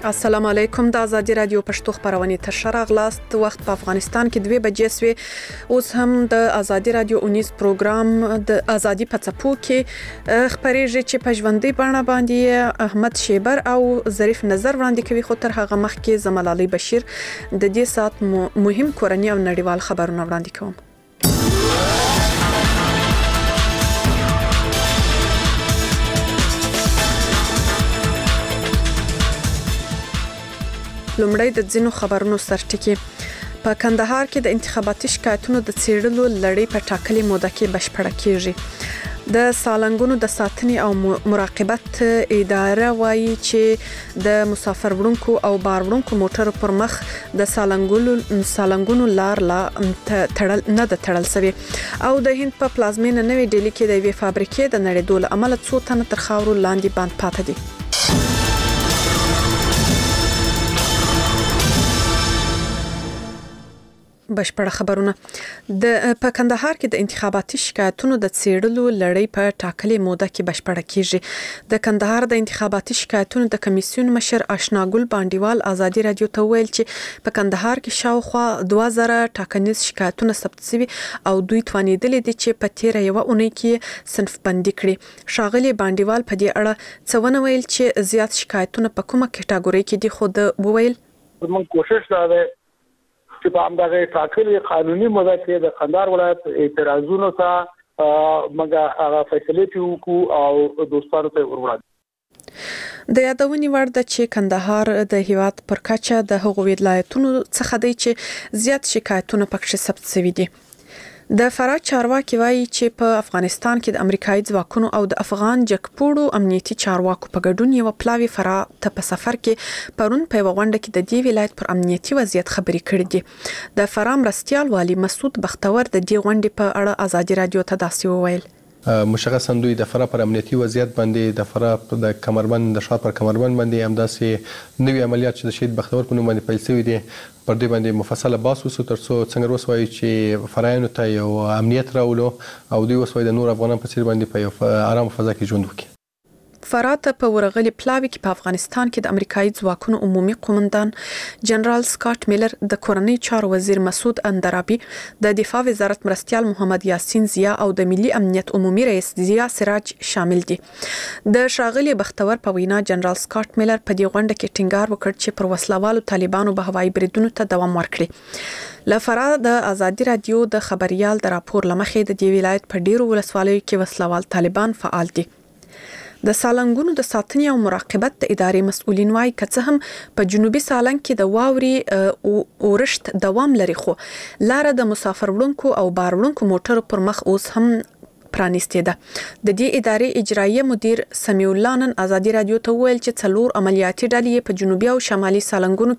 السلام علیکم. د ازادي رادیو پښتو خبرونه تر شراغلاست. وخت په افغانستان کې 2 بجې سوي. اوس هم د ازادي رادیو 19 پروګرام د ازادي په څپو کې خبرېږي چې په ژوندۍ بڼه باندې احمد شیبر او ظریف نظر وړاندې کوي. خو تر هغه مخکې زمال علي بشیر د دې سات مهم کورنۍ او نړیوال خبرونه وړاندې کوم. لومړی د ځینو خبرونو سرټکی. په کندهار کې د انتخاباتي شکایتونو د څېړلو لړۍ په ټاکلې موده کې بشپړه کیږي. د سالنګونو د ساتنې او مراقبت اداره وایي چې د مسافر وړونکو او بار وړونکو موټرو پر مخ د سالنګونو لار لا تړل شوی او د هند په پلازمینه نوې ډیلی کې د یوې فابریکې د نړیدو له امله 2 تنه تر خاورو لاندې باندې پاتې دي. بشپړه خبرونه. په کندهار کې د انتخاباتي شکایتونو د څېړلو لړۍ په ټاکلې موده کې بشپړه کیږي. د کندهار د انتخاباتي شکایتونو د کمیسیون مشر آشناګل باندیوال ازادي رادیو ته ویل چې په کندهار کې شاوخوا 2000 ټاکنیز شکایتونه ثبت شوي او دوی توانیدل دي چې په تیر یو اونۍ کې صنف بندي کړي. شاغلي باندیوال په دې اړه څونه ویل چې زیات شکایتونه په کومه کټګوري کې دي. خو د ویل موږ کوشش کوو چې په همدغه ټاکلي قانوني موده کې د کندهار ولایت اعتراضونو ته موږ هغه فیصله وکړو او دوستانو ته وروړو. د یادونې وړ ده چې کندهار د هیواد پر کچه د هغو ولایتونو څخه دی چې زیات شکایتونه پکې ثبت شوي دي. د فراه چارواکي وایي چې په افغانستان کې د امریکایي ځواکونو او د افغان جګپوړو امنیتي چارواکو په ګډون یو پلاوی فراه ته په سفر کې پرون په غونډه کې د دې ولایت پر امنیتي وضعیت خبرې کړې دي. د فراه مرستيال والي مسعود بختور د دې غونډې په اړه ازادي رادیو ته داسې وویل. مشخصا دوی د فراه پر امنیتي وضعیت باندې د فراه د کمربند د شاط پر کمربند باندې همداسې نوې عملیات چې د شهید بختور په نوم باندې پیل شوي دي پر دې باندې مفصله بحث وسو ترڅو څنګه وسوي چې فرایانو ته یو امنیت راولو او دوی وسوي د نور افغانانو په څیر باندې په یو آرام فضا کې ژوند وکړي. فراه ته په ورغلي پلاوی کې په افغانستان کې د امریکایي ځواکونو عمومي قومندان جنرال سکاټ میلر د کورنۍ چارو وزیر مسعود اندرابي د دفاع وزارت مرستيال محمد یاسین زیا او د ملي امنیت عمومي رئیس زیا سراج شامل دي. د شاغلي بختور په وینا جنرال سکاټ میلر په دې غونډه کې ټینګار وکړ چې پر وسلوالو طالبانو به هوایي بریدونو ته دوام ورکړي. لفرا د ازادي رادیو د خبريال د راپور لمخې د دې ولایت په ډیرو ولسوالیو کې وسلوال طالبان فعال دي. د سالنګونو د ساتنې او مراقبت د ادارې مسؤلین وايي چې هم په جنوبي سالنګ کې د واوري اورښت دوام لري خو لاره د مسافر وړونکو او بار وړونکو موټرو پر مخ اوس هم پرانیستې ده. د دې ادارې اجرایي مدیر سمیع الله نن ازادي رادیو ته ویل چې 4 عملیاتي ډلې په جنوبي او شمالي سالنګونو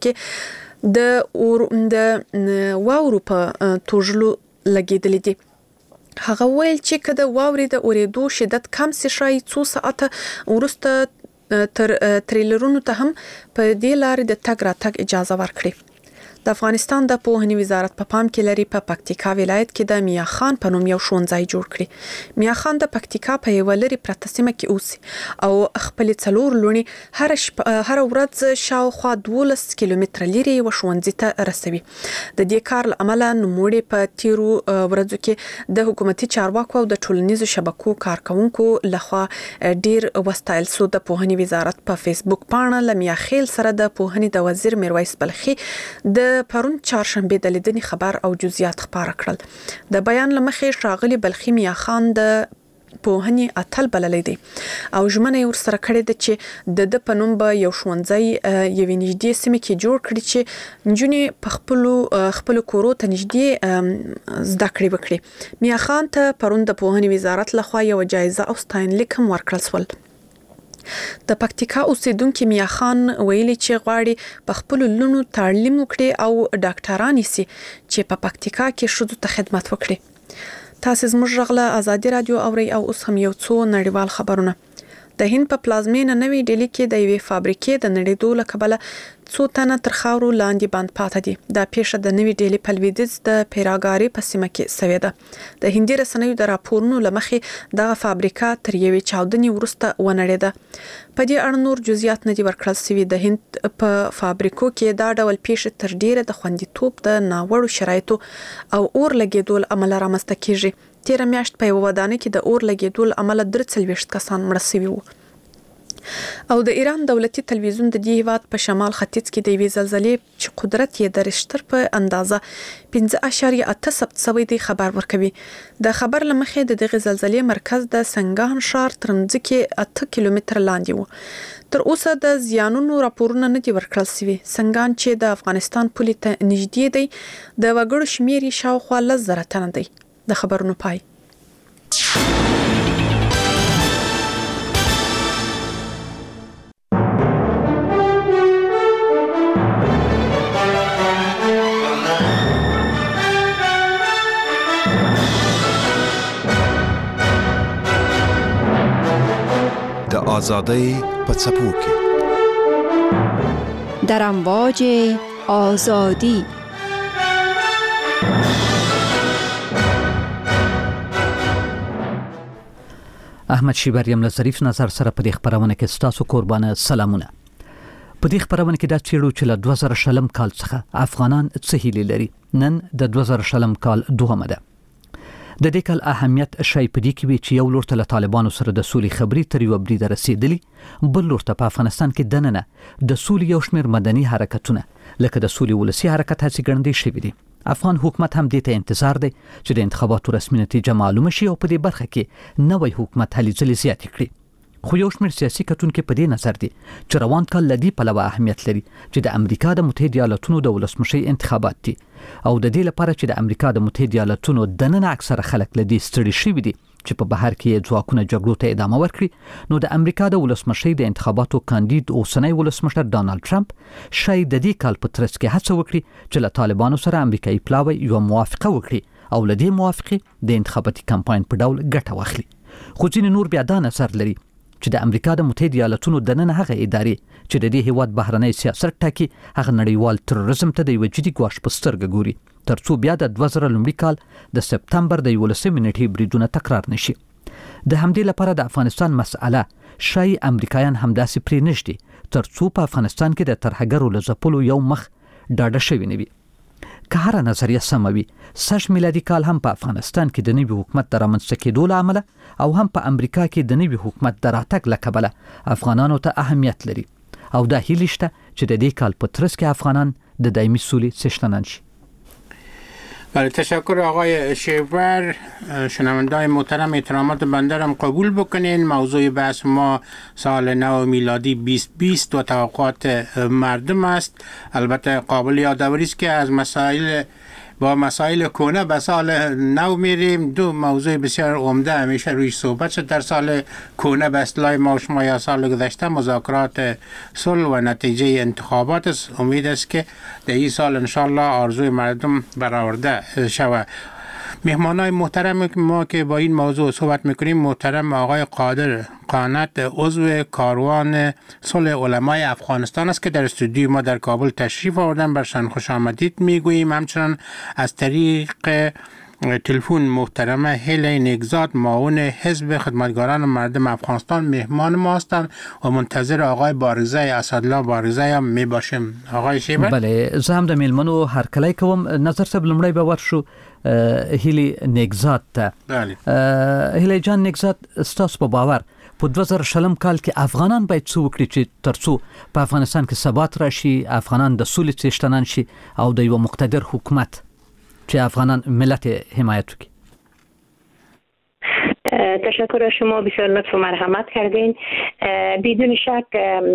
کې د واورو په توژلو لګیدلې دي. هغه ویل چې کله واوري د اوریدو شدت کم شي شای 2 ساعته ورسته تر تریلرونو ته هم په دې لارې د تګ راتګ اجازه ورکړي. د افغانستان د پوهنې وزارت په پام کې لري په پکتیکا ولایت کې د میا خان په نوم یو ښوونځی جوړ کړي. میا خان د پکتیکا په یو لري پرته سیمه کې اوسي او خپل 4 لونی هر ورځ شاوخوا 12 کیلومتره لري و ښوونځي ته رسوي. د دې کار عمله نوموړي په تیرو ورځو کې د حکومتي چارواکو او د ټولنیزو شبکو کارکونکو لخوا ډیر وستایل سو. د پوهنې وزارت په فیسبوک پاڼه لمیا خیل سره د پوهنې د وزیر میرویس بلخي د پرون چهارشنبه د لیدنې خبر او جزئیات خبر کړل. د بیان لمخې شاغلي بلخي میا خان د پوهنې اتل بللې دي او ژمنه ور سره کړې ده چې د پنوم به یو ښوونځی یوې نږدې سیمه کې جوړ کړي چې نجونې په خپل کورو ته نږدې زده کړې وکړي. میا خان ته پرون د پوهنې وزارت لخوا یو جایزه او ستاینلیک هم ورکړل شول. د پکتیکا اوسیدونکو میا خان ویلي چې غواړي په خپل لونو تعلیم وکړي او ډاکټرانی سي چې په پکتیکا کې شودو ته خدمت وکړي. تاسو زموږ غږ له ازادي رادیو اوري او اوس هم یو څو نړیوال خبرونه. د هند په پلازمینه نوې ډیلی کې د یوې فابریکې د نړیدو له کبله څو تنه تر خاورو لاندې بند پاتې دي. دا پیښه د نوې ډیلی په لویدیځ د پیراګاري په سیمه کې شوې ده. د هندي رسنیو د راپورونو لمخې دغه فابریکه تر یوې چاودنې وروسته ونړېده. په دې اړه نور جزئیات نه دي ورکړل شوي. د هند په فابریکو کې دا ډول پیښې تر ډیره د خوندیتوب د ناوړو شرایطو او اور لګیدو له امله رامنځته کیږي. تیر میاشت په یو ودانۍ کې د اور لګیدو له امله 43 کسان مړه شوي وو. او د ایران دولتي تلویزیون د دې هیواد په شمال ختیځ کې د یوې زلزلې چې قدرت یې د رشتر په اندازه 5.8 ثبت شوی دی خبر ورکوي. د خبر لمخې د دغه زلزلې مرکز د سنگان ښار تر ځمکې 8 کیلومتر لاندې و. تر اوسه د زیانونو راپورونه نه دي ورکړل شوي. سنگان چې د افغانستان پولې ته نږدې دی د وګړو شمیر یې شاوخوا 10,000 تنه دی. د خبرونو پای. د آزادۍ په څپو کې در امواج آزادی. احمد شیبر یم له ظریف نظر سره په دې خبرونه کې ستاسو قربانه سلامونه. په دې خبرونه کې دا چیرو چې له 2000 کال څخه افغانان څه هیلې لري. نن د 2000 کال دوهمه ده. د دې کال اهمیت شای په دې کې وی چې یو لور ته له طالبانو سره د سولې خبرې تر یو بریده رسیدلی، بل لور ته په افغانستان کې دننه د سولې یو شمېر مدني حرکتونه لکه د سولې ولسی حرکت هڅې ګڼل شوې دي. افغان حکومت هم دې ته انتظار دی چې د انتخاباتو رسمي نتیجه معلومه شي او په دې برخه کې نوې حکومت هلې ځلې زیاتې کړي. خو یو شمېر سیاسي کتونکي په دې نظر دي چې روان کال لدی پلوه اهمیت لري چې د امریکا د متحده ایالاتونو د ولسمشي انتخابات دي او د دې لپاره چې د امریکا د متحده ایالاتونو دننه اکثره خلک لدی ستړي شوي دي چې په بهر کې ځواکونه جګړو ته ادامه ورکړي. نو د امریکا د ولسمشي د انتخاباتو کاندید اوسنی ولسمشر ډانلډ ټرمپ شاید د دې کال په ترڅ کې هڅه وکړي چې له طالبانو سره امریکایي پلاوی یو موافقه وکړي او له دې موافقه د انتخاباتي کمپاین په ډول ګټه واخلي. خو ځینې نور بیا دا نظر لري چې د امریکا د متحده ایالاتونو دننه هغه ادارې چې د دې هیواد بهرنی سیاست ټاکي هغه نړیوال تروریزم ته د یو جدي ګواښ په سترګه ګوري ترڅو بیا د 2000 کال د سپتمبر د 11 نیټې بریدونه تکرار نشي. د همدې لپاره د افغانستان مسأله شای امریکایان همداسې پرې نشدي ترڅو په افغانستان کې د ترهګرو له ځپلو یو مخ ډاډه شوی نه وي. که هر نظریه سمه وي، سږ میلادي کال هم په افغانستان کې د نوي حکومت د رامنځته کېدو له امله او هم په امریکا کې د نوي حکومت د راتګ له کبله افغانانو ته اهمیت لري او دا هیله شته چې د دې کال په ترڅ کې افغانان د دایمي سولې څښتنان شي. بله، تشکر آقای شیبر. شنونده‌های محترم احترامات بنده را قبول بکنین. موضوع بحث ما سال نو میلادی 2020 و توقعات مردم است. البته قابل یادآوری است که از مسائل کهنه به سال نو میریم. دو موضوع بسیار عمده همیشه روی صحبت شد در سال کهنه به اصطلاح ما و شما یا سال گذشته مذاکرات صلح و نتیجه انتخابات است. امید است که در این سال انشالله آرزوی مردم برآورده شود. مهمانای محترم ما که با این موضوع صحبت میکنیم، محترم آقای قادر قانت عضو کاروان صلح علمای افغانستان است که در استودیو ما در کابل تشریف آوردن. برشان خوش آمدید میگوییم. همچنان از طریق تلفن محترم هیلی نگزاد معاون حزب خدمتگاران مردم افغانستان مهمان ما هستند و منتظر آقای بارزه اسدالله بارزه هم می باشیم. آقای شیبر. بله، زه هم د میلمنو هرکلی کوم. نظر صاحب لمړی به ورشو هیلی نگزاد ته. بله. هیلی جان نگزاد، ستاسو په باور په 2000 کال کې افغانان باید څه وکړي چې ترڅو په افغانستان کې ثبات راشي، افغانان د سولې څښتنان شي او د یو مقتدر حکومت چې افغانان ملت حمایت وکړي؟ تشکر از شما، بسیار لطف و مرحمت کردین. بدون شک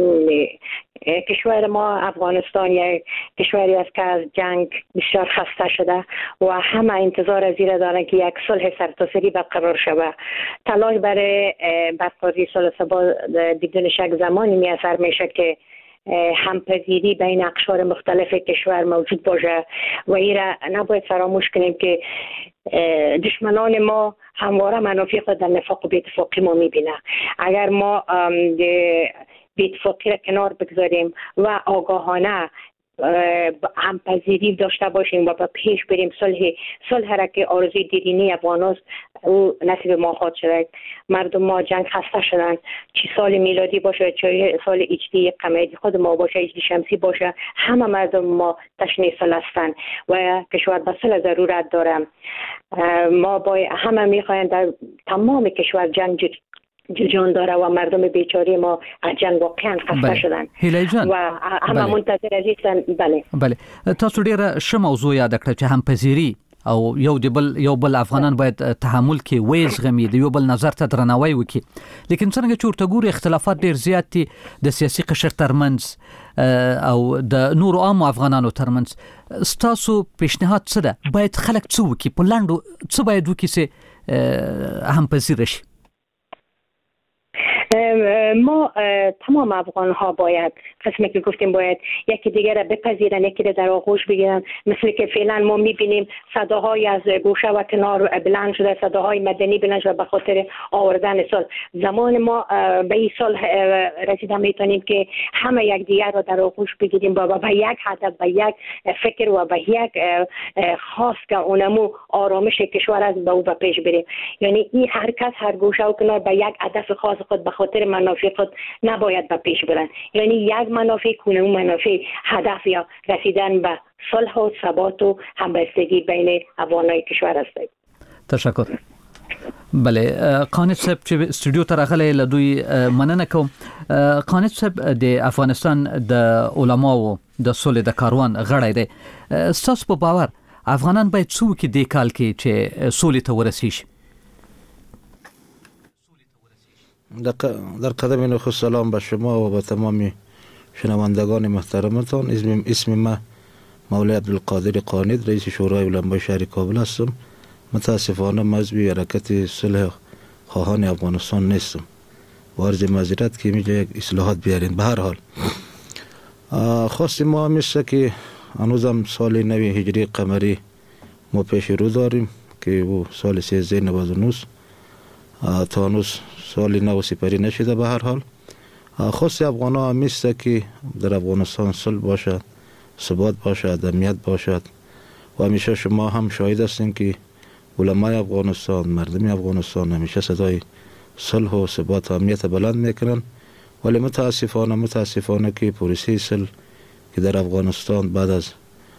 کشور ما افغانستان یک کشوری است که از جنگ بسیار خسته شده و همه انتظار از این دارن که یک صلح سرتاسری برقرار شود. تلاش برای برقراری صلح بدون شک زمانی میسر میشه که همپذیری بین اقشار مختلف کشور موجود باشه و این را نباید فراموش کنیم که دشمنان ما همواره منافع خود در نفاق و بی‌اتفاقی ما میبینه. اگر ما بی‌اتفاقی را کنار بگذاریم و آگاهانه همپذیری داشته باشیم و پیش بریم، صلح را که آرزوی دیرینه افغاناست او نصیب ما خواهد شد. مردم ما جنگ خسته شدن، چه سال میلادی باشه چه سال اجدی قمری خود ما باشه، اجدی شمسی باشه، همه مردم ما تشنه صلح هستند و کشور به صلح ضرورت داره. ما با همه میخواین در تمام کشور جنگ جان داره و مردم بیچاره ما از جنگ واقعا خسته شدن و همه منتظر هستن. بله تاسو ډیره ښه موضوع یاد کړه چې همپذیری او یو بل افغانان باید تحمل کې وزغمي، د یو بل نظر ته درناوی وکړي. لیکن څنګه چې ورته ګوري اختلافات ډیر زیات دي د سیاسي قشر ترمنځ او د نورو عام افغانانو ترمنځ. ستاسو پیشنهاد څه ده؟ باید خلک څه وکړي؟ په لاندو څه باید وکړي چې همپذیر شي؟ ما تمام افغان ها باید قسمی که گفتیم باید یکی دیگر را بپذیرن، یکی را در آغوش بگیرن. مثل که فعلا ما میبینیم صداهای از گوشه و کنار بلند شده، صداهای مدنی بلند شده به خاطر آوردن صلح. زمان ما به این صلح رسیده میتونیم که همه یک دیگر را در آغوش بگیریم و به یک هدف، به یک فکر و به یک خاص که اونمو آرامش کشور است به او به پیش بریم. یعنی این هر کس هر گوشه و کنار به یک هدف خاص خود به خاطر منافع خود نباید به پیش برن. یعنی یک منافع کنه منافع هدف یا رسیدن به صلح و ثبات و همبستگی بین افغانای کشور است. تشکر. بله قانت صاحب چې استودیو ته راغلی له دوی مننه کوم. قانت صاحب د افغانستان د علماو د صلح د کاروان غړی دی. ستاسو په باور افغانان باید څه وکړي دې کال کې چې صلح ته ورسیږي؟ در قدم نخست سلام به شما و به تمام شنوندگان محترمتان. اسم ما مولوی عبدالقادر قانت، رئیس شورای علمای شهر کابل هستم. متاسفانه مذهبی حرکت صلح خواهان افغانستان نیستم. عرض معذرت که میجا یک اصلاحات بیارین. به هر حال خواست ما همیشه که هنوزم سال نوی هجری قمری ما پیش رو داریم که او سال 1399 تا هنوز سال نو سپری نشده. به هر حال خواست افغان ها همیشه که در افغانستان صلح باشد، ثبات باشد، امنیت باشد و همیشه شما هم شاهد هستین که علمای افغانستان، مردم افغانستان همیشه صدای صلح و ثبات و امنیت بلند میکنن. ولی متاسفانه که پروسه صلح که در افغانستان بعد از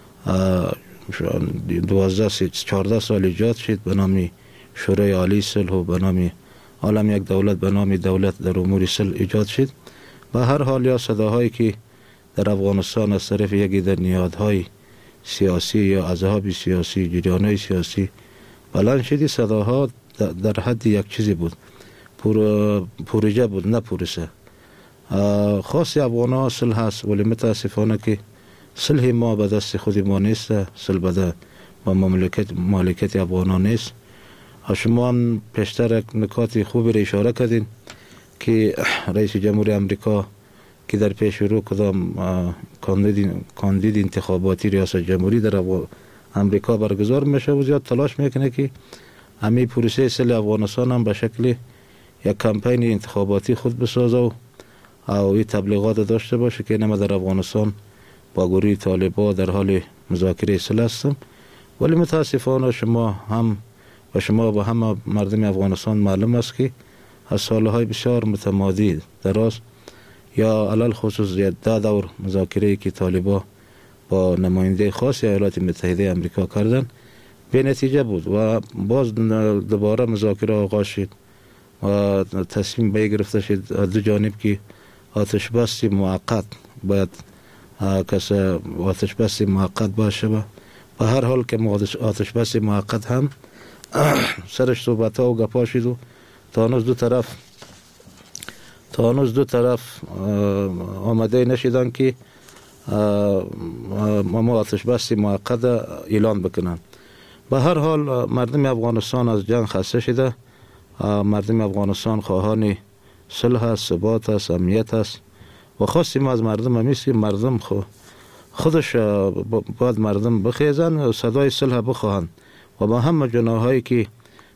14 سال ایجاد شد به نام شورای عالی صلح و به نام عالم یک دولت به نام دولت در امور صلح ایجاد شد. به هر حال یا صداهایی که در افغانستان از طرف یکی در نهادهای سیاسی یا احزاب سیاسی، جریانهای سیاسی بلند شدی، صداها در حد یک چیزی بود، پروژه بود نه پروسه. خاص افغان ها صلح هست ولی متاسفانه که صلح ما به دست خود ما نیست، صلح به مملکت افغان ها نیست. شما هم پیشتر نکات خوبی را اشاره کردین که رئیس جمهور امریکا که در پیش رو کدام کاندید انتخاباتی ریاست جمهوری در امریکا برگزار میشه و زیاد تلاش میکنه که همین پروسه صلح افغانستان هم به شکل یک کمپین انتخاباتی خود بسازه و این تبلیغات داشته باشه که ما در افغانستان با گروه طالبان در حال مذاکره صلح هستیم. ولی متاسفانه شما به همه مردم افغانستان معلوم است که از سالهای بسیار متمادی دراز یا علل خصوص 10 دور مذاکره که طالبان با نماینده خاص ایالات متحده امریکا کردن به نتیجه بود و باز دوباره مذاکره آغاز شد و تصمیم به گرفته شد دو جانب که آتش بس موقت باید آتش بس موقت باشه. به هر حال که آتش بس موقت هم سرش صحبت ها و گپا شد و تا هنوز دو طرف آمده نشدن که ما آتش بس موقت اعلان بکنن. به هر حال مردم افغانستان از جنگ خسته شده. مردم افغانستان خواهان صلح است، ثبات است، امنیت است و خواستیم از مردم همیست که مردم خودش باید مردم بخیزن و صدای صلح بخواهند و با همه جناحایی که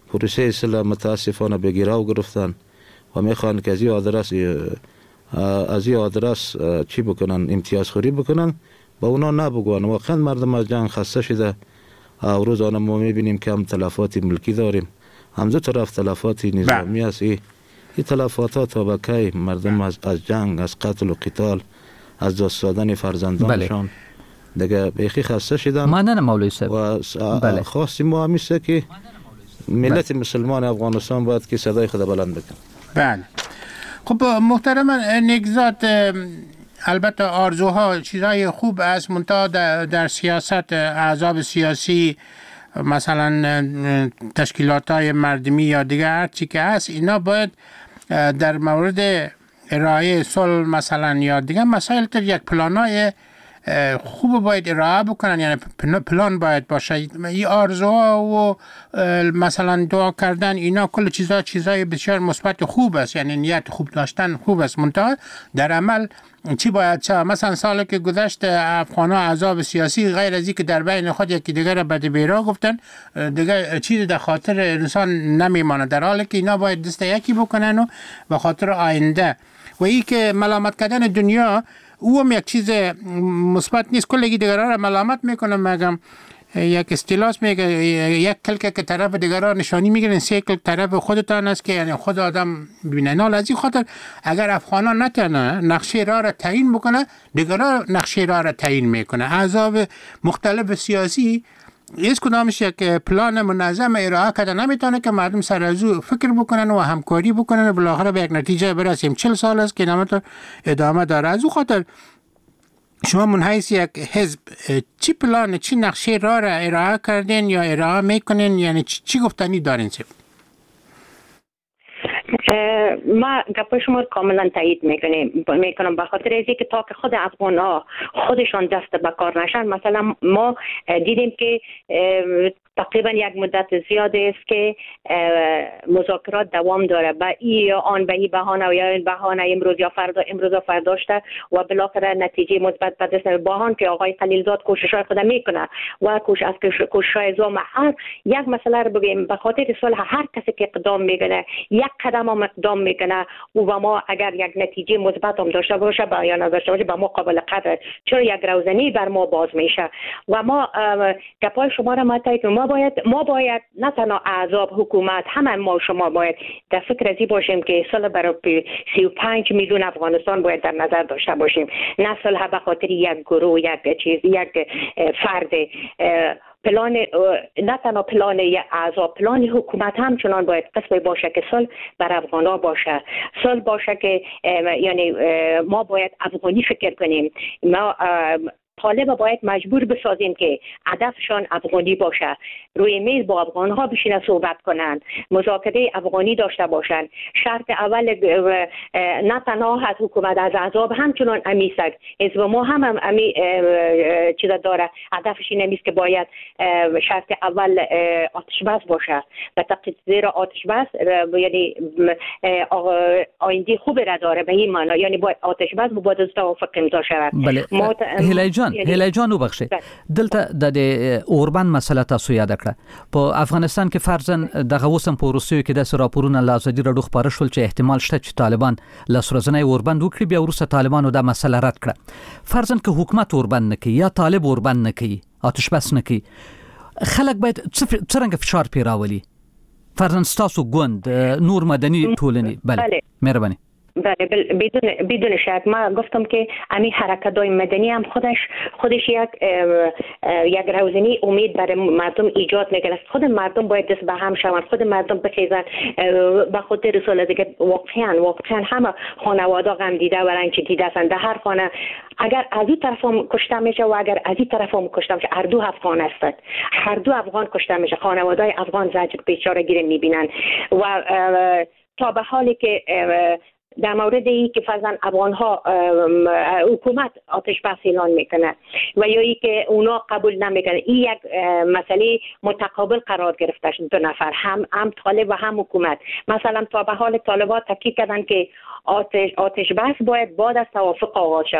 پروسه صلح متاسفانه به گیرو گرفتن و میخوان که از این آدرس چی بکنن، امتیاز خوری بکنن، با اونا نبگوان. واقعا مردم از جنگ خسته شده. روزانه ما میبینیم که هم تلفات ملکی داریم، هم دو طرف تلفات نظامی است. این تلفات ها تا به کی مردم از جنگ، از قتل و قتال، از دست دادن فرزندانشان دیگه بیخی خسته شدن. مانن مولوی صاحب و خواست ما همیشه که ملت مسلمان افغانستان باید که صدای خود بلند بکن. بله. خب محترم نگزاد، البته آرزوها چیزای خوب است، منتها در سیاست احزاب سیاسی مثلا تشکیلات های مردمی یا دیگر هر چی که هست، اینا باید در مورد ارائه صلح مثلا یا دیگر مسائل تر یک پلانای خوب باید ارائه بکنن، یعنی پلان باید باشه. این آرزوها و مثلا دعا کردن اینا کل چیزای بسیار مثبت خوب است، یعنی نیت خوب داشتن خوب است، منتها در عمل چی باید چه؟ مثلا سالی که گذشت افغان‌ها احزاب سیاسی غیر از اینکه در بین خود یکی دیگر بد بیرا گفتن، دیگه چیزی در خاطر انسان نمیمانه، در حالی که اینا باید دست یکی بکنن و به خاطر آینده. و این که ملامت کردن دنیا او هم یک چیز مثبت نیست، کلگی دیگرها را ملامت میکنه. مگم یک استیلاس میگه یک کلک که طرف دیگرها نشانی میگیرن، سه کلک طرف خودتان است که یعنی خود آدم ببینه. نال از این خاطر اگر افغانان نتونه نقشه راه را تعیین بکنه، دیگرها نقشه راه را تعیین میکنه. احزاب مختلف سیاسی هیچ کدامش یک پلان منظم ارائه کرده نمیتونه که مردم سر از او فکر بکنن و همکاری بکنن و بالاخره به یک نتیجه برسیم. 40 سال است که نامت ادامه داره. از او خاطر شما من حیث یک حزب چی پلان، چی نقشه راه را ارائه کردین یا ارائه میکنین، یعنی چی گفتنی دارین؟ ما گپ شما کاملا تایید میکنم به خاطر اینکه تا که خود افغان‌ها خودشان دست به کار نشن. مثلا ما دیدیم که تقریبا یک مدت زیاده است که مذاکرات دوام داره، به این آن به این بهانه و یا این بهانه امروز یا فردا شده و بالاخره نتیجه مثبت به دست بهان که آقای خلیلزاد کوشش‌های خود میکنه و کوشش‌های زام هر یک مسئله رو بگیم به خاطر صلح هر کسی که اقدام میکنه یک قدم هم اقدام میکنه و ما اگر یک نتیجه مثبت هم داشته باشه با یا نداشته باشه با ما قابل قدر، چرا یک روزنی بر ما باز میشه. و ما گپای شما را متایید ما باید نه تنها احزاب، حکومت، همه ما شما باید در فکر ازی باشیم که صلح برای 35 میلیون افغانستان باید در نظر داشته باشیم، نه صلح به خاطر یک گروه، یک چیز، یک فرد. پلان نه تنها پلان اعضا، پلان حکومت همچنان باید قسمی باشه که صلح بر افغان‌ها باشه، صلح باشه که یعنی ما باید افغانی فکر کنیم. ما طالب باید مجبور بسازیم که هدفشان افغانی باشه، روی میز با افغان‌ها بشینن صحبت کنن، مذاکره افغانی داشته باشن. شرط اول نه تنها از حکومت، از احزاب همچنان امیسک حزب ما هم امی چیزا داره، هدفش این نیست که باید شرط اول آتش بس باشه و تقدیر آتش بس یعنی آینده خوب را داره به این معنی، یعنی باید آتش بس مبادله توافق امضا شود. بله هیلای جان وبخښه دلته د اوربان مسله تاسو یاد کړه. په افغانستان کې فرضاً دغه وسم په روسیو کې د راپورونه لازدي رډو خبره شول چې احتمال شته چې طالبان لاسرزنې اوربان وکړي، بیا وروسته طالبانو دا مسله رد کړه. فرضاً که حکومت اوربان نه کوي یا طالب اوربان نه کوي، آتش بس نه کوي، خلک باید څنګه فشار پیراولي؟ فرضاً ستاسو ګوند نور مدني ټولنې. بله مهرباني. بله بدون شک ما گفتم که همین حرکت‌های مدنی هم خودش یک روزنی امید برای مردم ایجاد میکنه. خود مردم باید دست به هم شوند، خود مردم بخیزن به خاطر صلح دیگه. واقعا همه خانواده غم دیده و رنج دیده هستند. در هر خانه اگر از این طرف هم کشته میشه و اگر از این طرف هم کشته میشه، هر دو افغان هستند، هر دو افغان کشته میشه، خانواده‌های افغان زجر بیچاره گیره میبینن. و تا به حالی که در مورد این که فرضاً افغان‌ها حکومت آتش بس اعلان میکنه و یا ای که اونا قبول نمیکنه، این یک مسئله متقابل قرار گرفته شد. دو نفر هم طالب و هم حکومت مثلا تا به حال طالبان تاکید کردن که آتش بس باید بعد از توافق آغاز شود،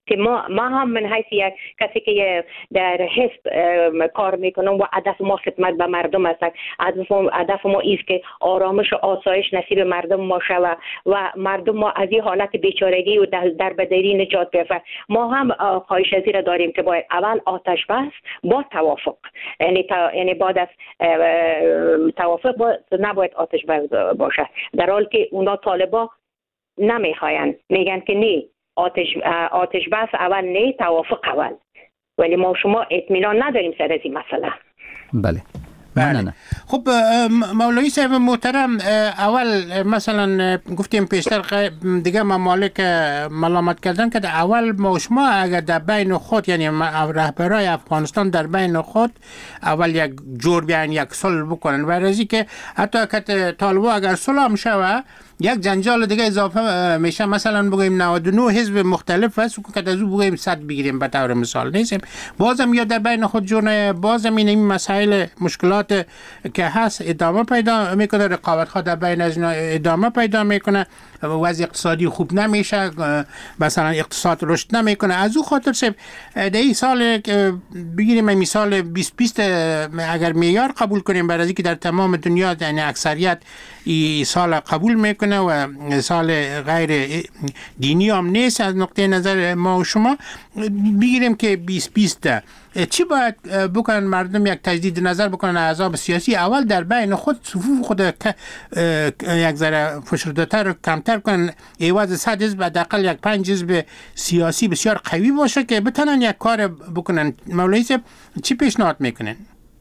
که ما هم من حیث یک کسی که در حزب کار میکنم و هدف ما خدمت به مردم است. هدف ما است که آرامش و آسایش نصیب مردم ما شود و مردم ما از این حالت بیچارگی و دربدری نجات بیافته. ما هم خواهش از این داریم که باید اول آتش بس با توافق، یعنی بعد از توافق نباید آتش بس باشه، در حالی که اونا طالبا نمیخواین، میگن که نه آتش بس اول نه، توافق اول. ولی ما شما اطمینان نداریم سر از این مسئله. بله. بله. خب مولوی صاحب محترم، اول مثلا گفتیم پیشتر دیگه ممالک ملامت کردن که اول ما شما اگر در بین خود، یعنی رهبرای افغانستان در بین خود اول یک جور بیان، یک صلح بکنن، و رازی که حتی که طالبا اگر صلح هم شوه یک جنجال دیگه اضافه میشه. مثلا بگویم 99 حزب مختلف است که از او بگویم 100 بگیریم به طور مثال، نیستیم بازم یا در بین خود جون بازم این مسائل مشکلات که هست ادامه پیدا میکنه، رقابت ها در بین از ادامه پیدا میکنه، وضع اقتصادی خوب نمیشه، مثلا اقتصاد رشد نمیکنه. از او خاطر سب در این سال بگیریم مثال 2020 اگر معیار قبول کنیم، برای اینکه در تمام دنیا یعنی اکثریت این سال قبول میکنه و سال غیر دینی هم نیست، از نقطه نظر ما و شما بگیریم که 2020 چی باید بکنن مردم؟ یک تجدید نظر بکنن، احزاب سیاسی اول در بین خود صفوف خود یک ذره فشرده‌تر و کمتر کنن، ایواز 100 حزب حداقل یک 5 حزب سیاسی بسیار قوی باشه که بتونن یک کار بکنن. مولوی صاحب چی پیشنهاد میکنن؟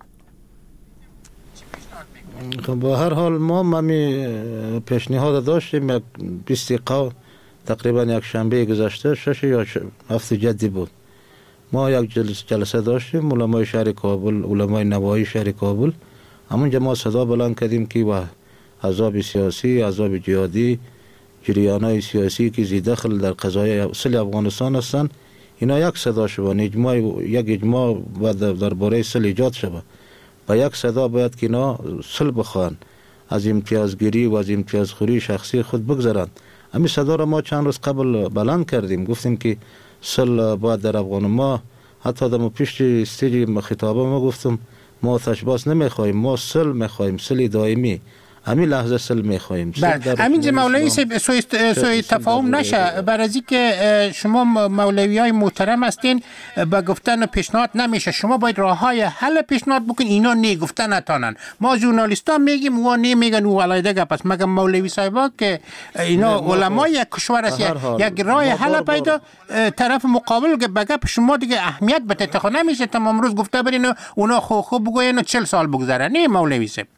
خب با هر حال ما پیشنهاد داشتیم، یک 20 دقیقه تقریبا یک شنبه گذشته 6 یا 7 جدی بود، ما یک جلسه داشتیم علمای شهر کابل، علمای نواحی شهر کابل. همونجا ما صدا بلند کردیم که و احزاب سیاسی، احزاب جهادی، جریانای سیاسی که زی دخل در قضایای اصل افغانستان هستند، اینا یک صدا شوند، یک اجماع و درباره صلح ایجاد شود. با یک صدا باید که اینا صلح بخواهند، از امتیازگیری و از امتیازخوری شخصی خود بگذرند. همین صدا را ما چند روز قبل بلند کردیم، گفتیم که صلح باید در افغانستان. ما حتی در پیش استیج خطابه ما گفتم ما آتش بس نمیخوایم، ما صلح میخوایم، صلح دائمی. همین لحظه صلح میخوایم. همین مولوی سوی تفاهم نشه، برای اینکه شما مولویای محترم هستین با گفتن پیشنهاد نمیشه، شما باید راههای حل پیشنهاد بکنین، اینا نه گفتن نتانن. ما ژورنالیستا میگیم و نه میگن و علایده گپ است، مگه مولوی صاحبا که اینا علمای کشور است یک راه حل پیدا، طرف مقابل که بگپ شما دیگه اهمیت بده تخو نمیشه تمام روز گفته برین اونا خوب بگوین و 40 سال بگذره. نه مولوی صاحب،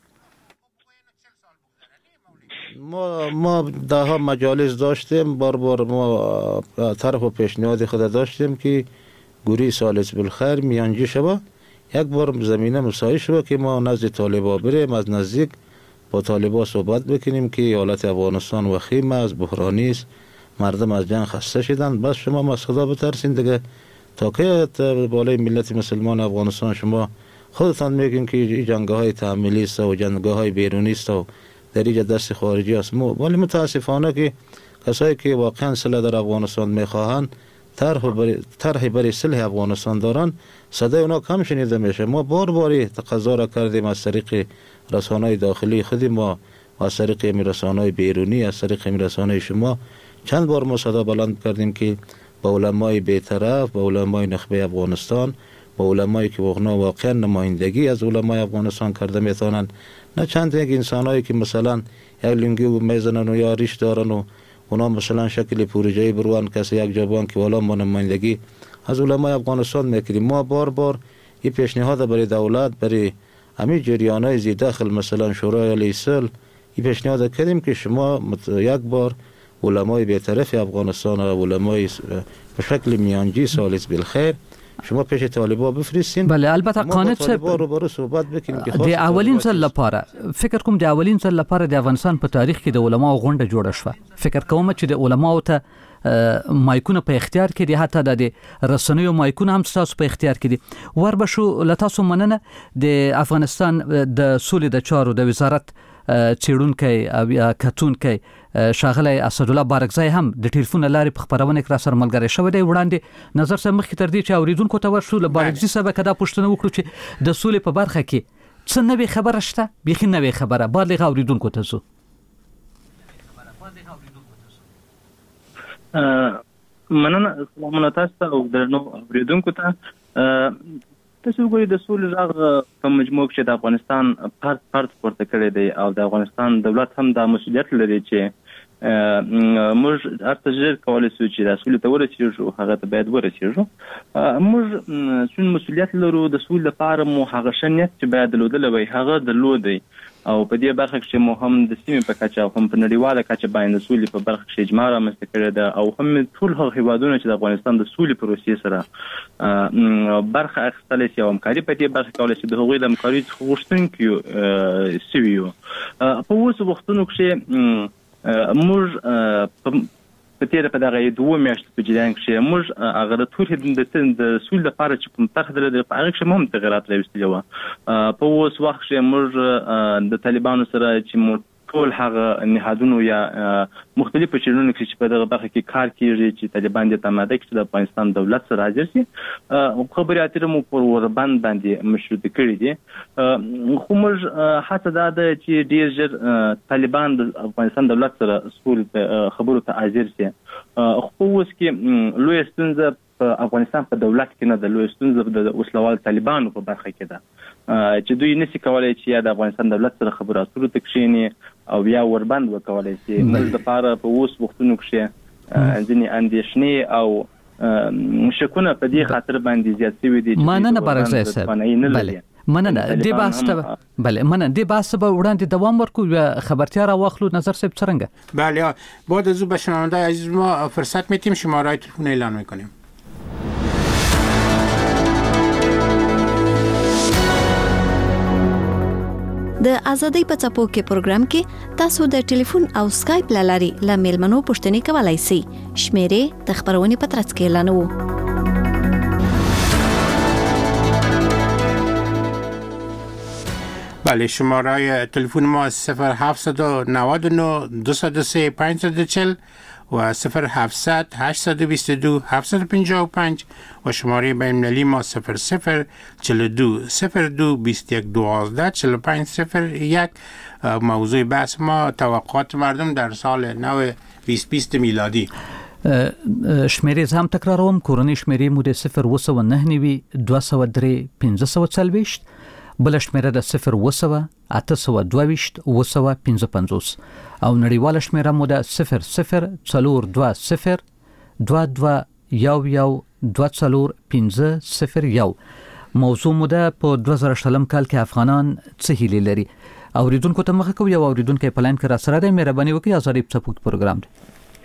ما ده ها مجالس داشتیم، بار ما طرف و پیشنهاد خود داشتیم که گوری سالس بالخیر میانجی شود، یک بار زمینه مساعی شود که ما نزد طالبا بریم، از نزدیک با طالبا صحبت بکنیم که حالت افغانستان وخیم است، بحرانی است، مردم از جنگ خسته شدند. بس شما از خدا بترسین دیگه، تا که بالای ملت مسلمان افغانستان شما خودتان میگین که این جنگ‌های تحمیلی است و جنگ‌های بیرونی است و در اینجا دست خارجی است. ولی متاسفانه که کسایی که واقعا صلح در افغانستان میخواهند، طرح برای صلح افغانستان دارن، صدای اونا کم شنیده میشه. ما بار تقاضا را کردیم از طریق رسانه‌های داخلی خود ما و از طریق رسانه‌های بیرونی، از طریق رسانه‌های شما چند بار ما صدا بلند کردیم که با علمای بی‌طرف، با علمای نخبه افغانستان، با علمایی که واقعا نمایندگی از علمای افغانستان کرده میتونن، نه چند یک انسانایی که مثلا یک لنگی میزنن و یا ریش دارن و اونا مثلا شکل پروژه‌ای بروان کسی یک جوان که والا ما نمایندگی از علمای افغانستان میکنیم. ما بار این پیشنهاد برای دولت، برای همین جریانای زی داخل مثلا شورای علی صلح این پیشنهاد کردیم که شما یک بار علمای بی‌طرف افغانستان و علمای به شکل میانجی سالس بالخیر شما پیش طالبا بفرستین. بله البته قانون رو صحبت بکنیم که د اولین ځل لپاره فکر کوم د اولین ځل لپاره د افغانستان په تاریخ کې د علماو غونډه جوړه شوه. فکر کوم چې د علماو ته مایکونه په اختیار کې دي، حتی د رسنیو مایکونه هم تاسو په اختیار کې دي. وربشو لتاسو مننه د افغانستان د سولې د چارو د وزارت چیرونکي او کتونکي شاغلی اسدالله بارکزی هم د ټلیفون لارې په خبرونه کې را سره ملګری شوی دی. وړاندې نظر سم مخکې تر دې چې اوریدونکو ته ورشو له بارکزی سره کدا پوښتنه وکړو چې د سولې په برخه کې څه نوې خبره شته، بیخي نوې خبره بعد له اوریدونکو ته زو مننه. سلامونه تاسو ته او درنو اوریدونکو ته. تاسو ګورئ د سولې راغ په مجموع کې د افغانستان فرد پورته کړی دی او د افغانستان دولت هم دا مسؤلیت لري چې موږ هرڅه ژر کولی شو چې د سولې ته ورسېږو، هغه ته باید ورسېږو. موږ څومره مسؤلیت لرو د سولې لپاره مو هغه ښه نیت چې باید درلودلی وی هغه درلودی او په دې برخه کې مو هم د سیمې په کچه او هم په نړیواله کچه باندې د سولې په برخه کې اجماع رامنځته کړې ده او هم ټول هغه هیوادونه چې د افغانستان د سولې پروسې سره برخه اخیستلی شي او همکاري په دې برخه کولی شي د هغوی د همکاري څخه غوښتونکي سوي یو. په اوسو وختونو کې موږ په تیره په دغه 2 میاشتو په جریان کې موږ هغه د ټول د سولې لپاره چې کوم طرح درلوده په هغه کې هم تغیرات راوستلي وو. په اوس وخت کې موږ د طالبانو سره چې ټول هغه نهادونو یا مختلفو چیرونو کې چې په دغه برخه کې کار کیږي چې طالبان د تماده کې د افغانستان دولت سره حاضر شي، خبرې اترې مو پر وربند باندې مشروط کړي دي. خو موږ حتی دا ده چې ډیر ژر طالبان د افغانستان دولت سره سولې خبرو ته حاضر شي. خو اوس کې لوی ستونزه په افغانستان په دولت کې نه ده، لوی ستونزه د وسلوال طالبانو په برخه کې ده چې دوی نشي کولای چې یا د افغانستان دولت سره خبرو اترو ته کښیني او یا وربند وکولای شي. موږ لپاره په اوس وختونو کې ځینې اندېښنې او شکونه په دې خاطر باندې زیات شوي دي. مننه بارکزی صاحب. مننه دې بحث ته مننه دې بحث به وړاندې دوام ورکو یا خبرتیا را واخلو. نظر صاحب څرنګه؟ بله، بعد از او به شنونده عزیز ما فرصت میتیم شماره تلفن اعلان میکنیم. د ازادۍ په څپو کې پروګرام کې تاسو د ټلیفون او سکایپ لاري له میلمنو پوښتنې کولای شئ. شمیرې د خبرونې په ترڅ کې اعلانوو. بله، شماره تلفن ما 0799 203 540 و 0700 822 755 و شماره بین‌المللی ما 0042 02 21 12 45 01. موضوع بحث ما توقعات مردم در سال نو 2020 میلادی. شمیرې هم تکراروم. کورنۍ شمیرې مو د 029 203 540 بل شمیره د 0 822 955 او نړیواله شمیره مو د 0042 22 501. موضوع مو د په 2000 کال کې افغانان څه هیلې لري. اوریدونکو ته مخه کوي او اوریدونکو په لاین کې را سره د مهرباني وکړئ ازادي په سپوږ پروګرام دی.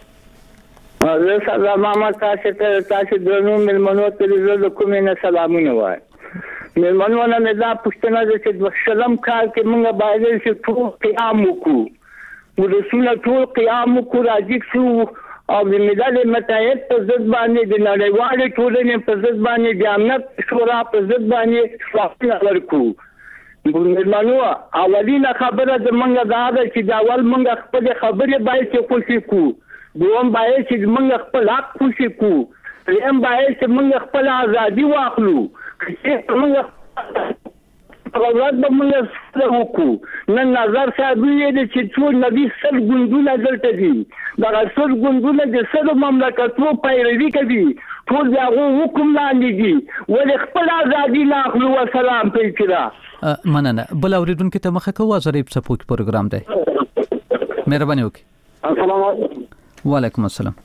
سلام محمد تاسو درنو ملمنو ته د کومې نه سلامونه وای. ملمنونه مې دا پوښتنه ده چې 2000 کال کې موږ باید چې ټول قیام وکړو، ورسونه ټول قیام وکړو، راځي شو او د ملل متحد په ضد باندې د نړیوالې ټولنې په ضد باندې د امنیت شورا په ضد باندې ځواب ورکړو. ملمنو اولینه خبره د موږ دا ده چې دا اول موږ خپل خبرې باید چې خوشي کو، دوم باید چې موږ خپل حق خوشي کو، دریم باید چې موږ خپل ازادي واخلو. چې موږ پروګرام به موږ سره وکړو. نن نظر صاحب یې چې ټول نبی سل ګوندونه دلته دي، دا سل ګوندونه د سل مملکتونو پیروي کوي، ټول د هغو حکم لاندې دي، ولې خپل ازادي نه اخلو؟ وسلام پیچرا. مننه. بل اوریدونکو ته مخه کوو. ازادي په سپوږ پروګرام دی. مهرباني وکړئ. السلام علیکم. وعلیکم السلام.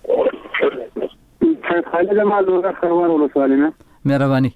خالد مالوره خروار ولسوالینا. مهرباني.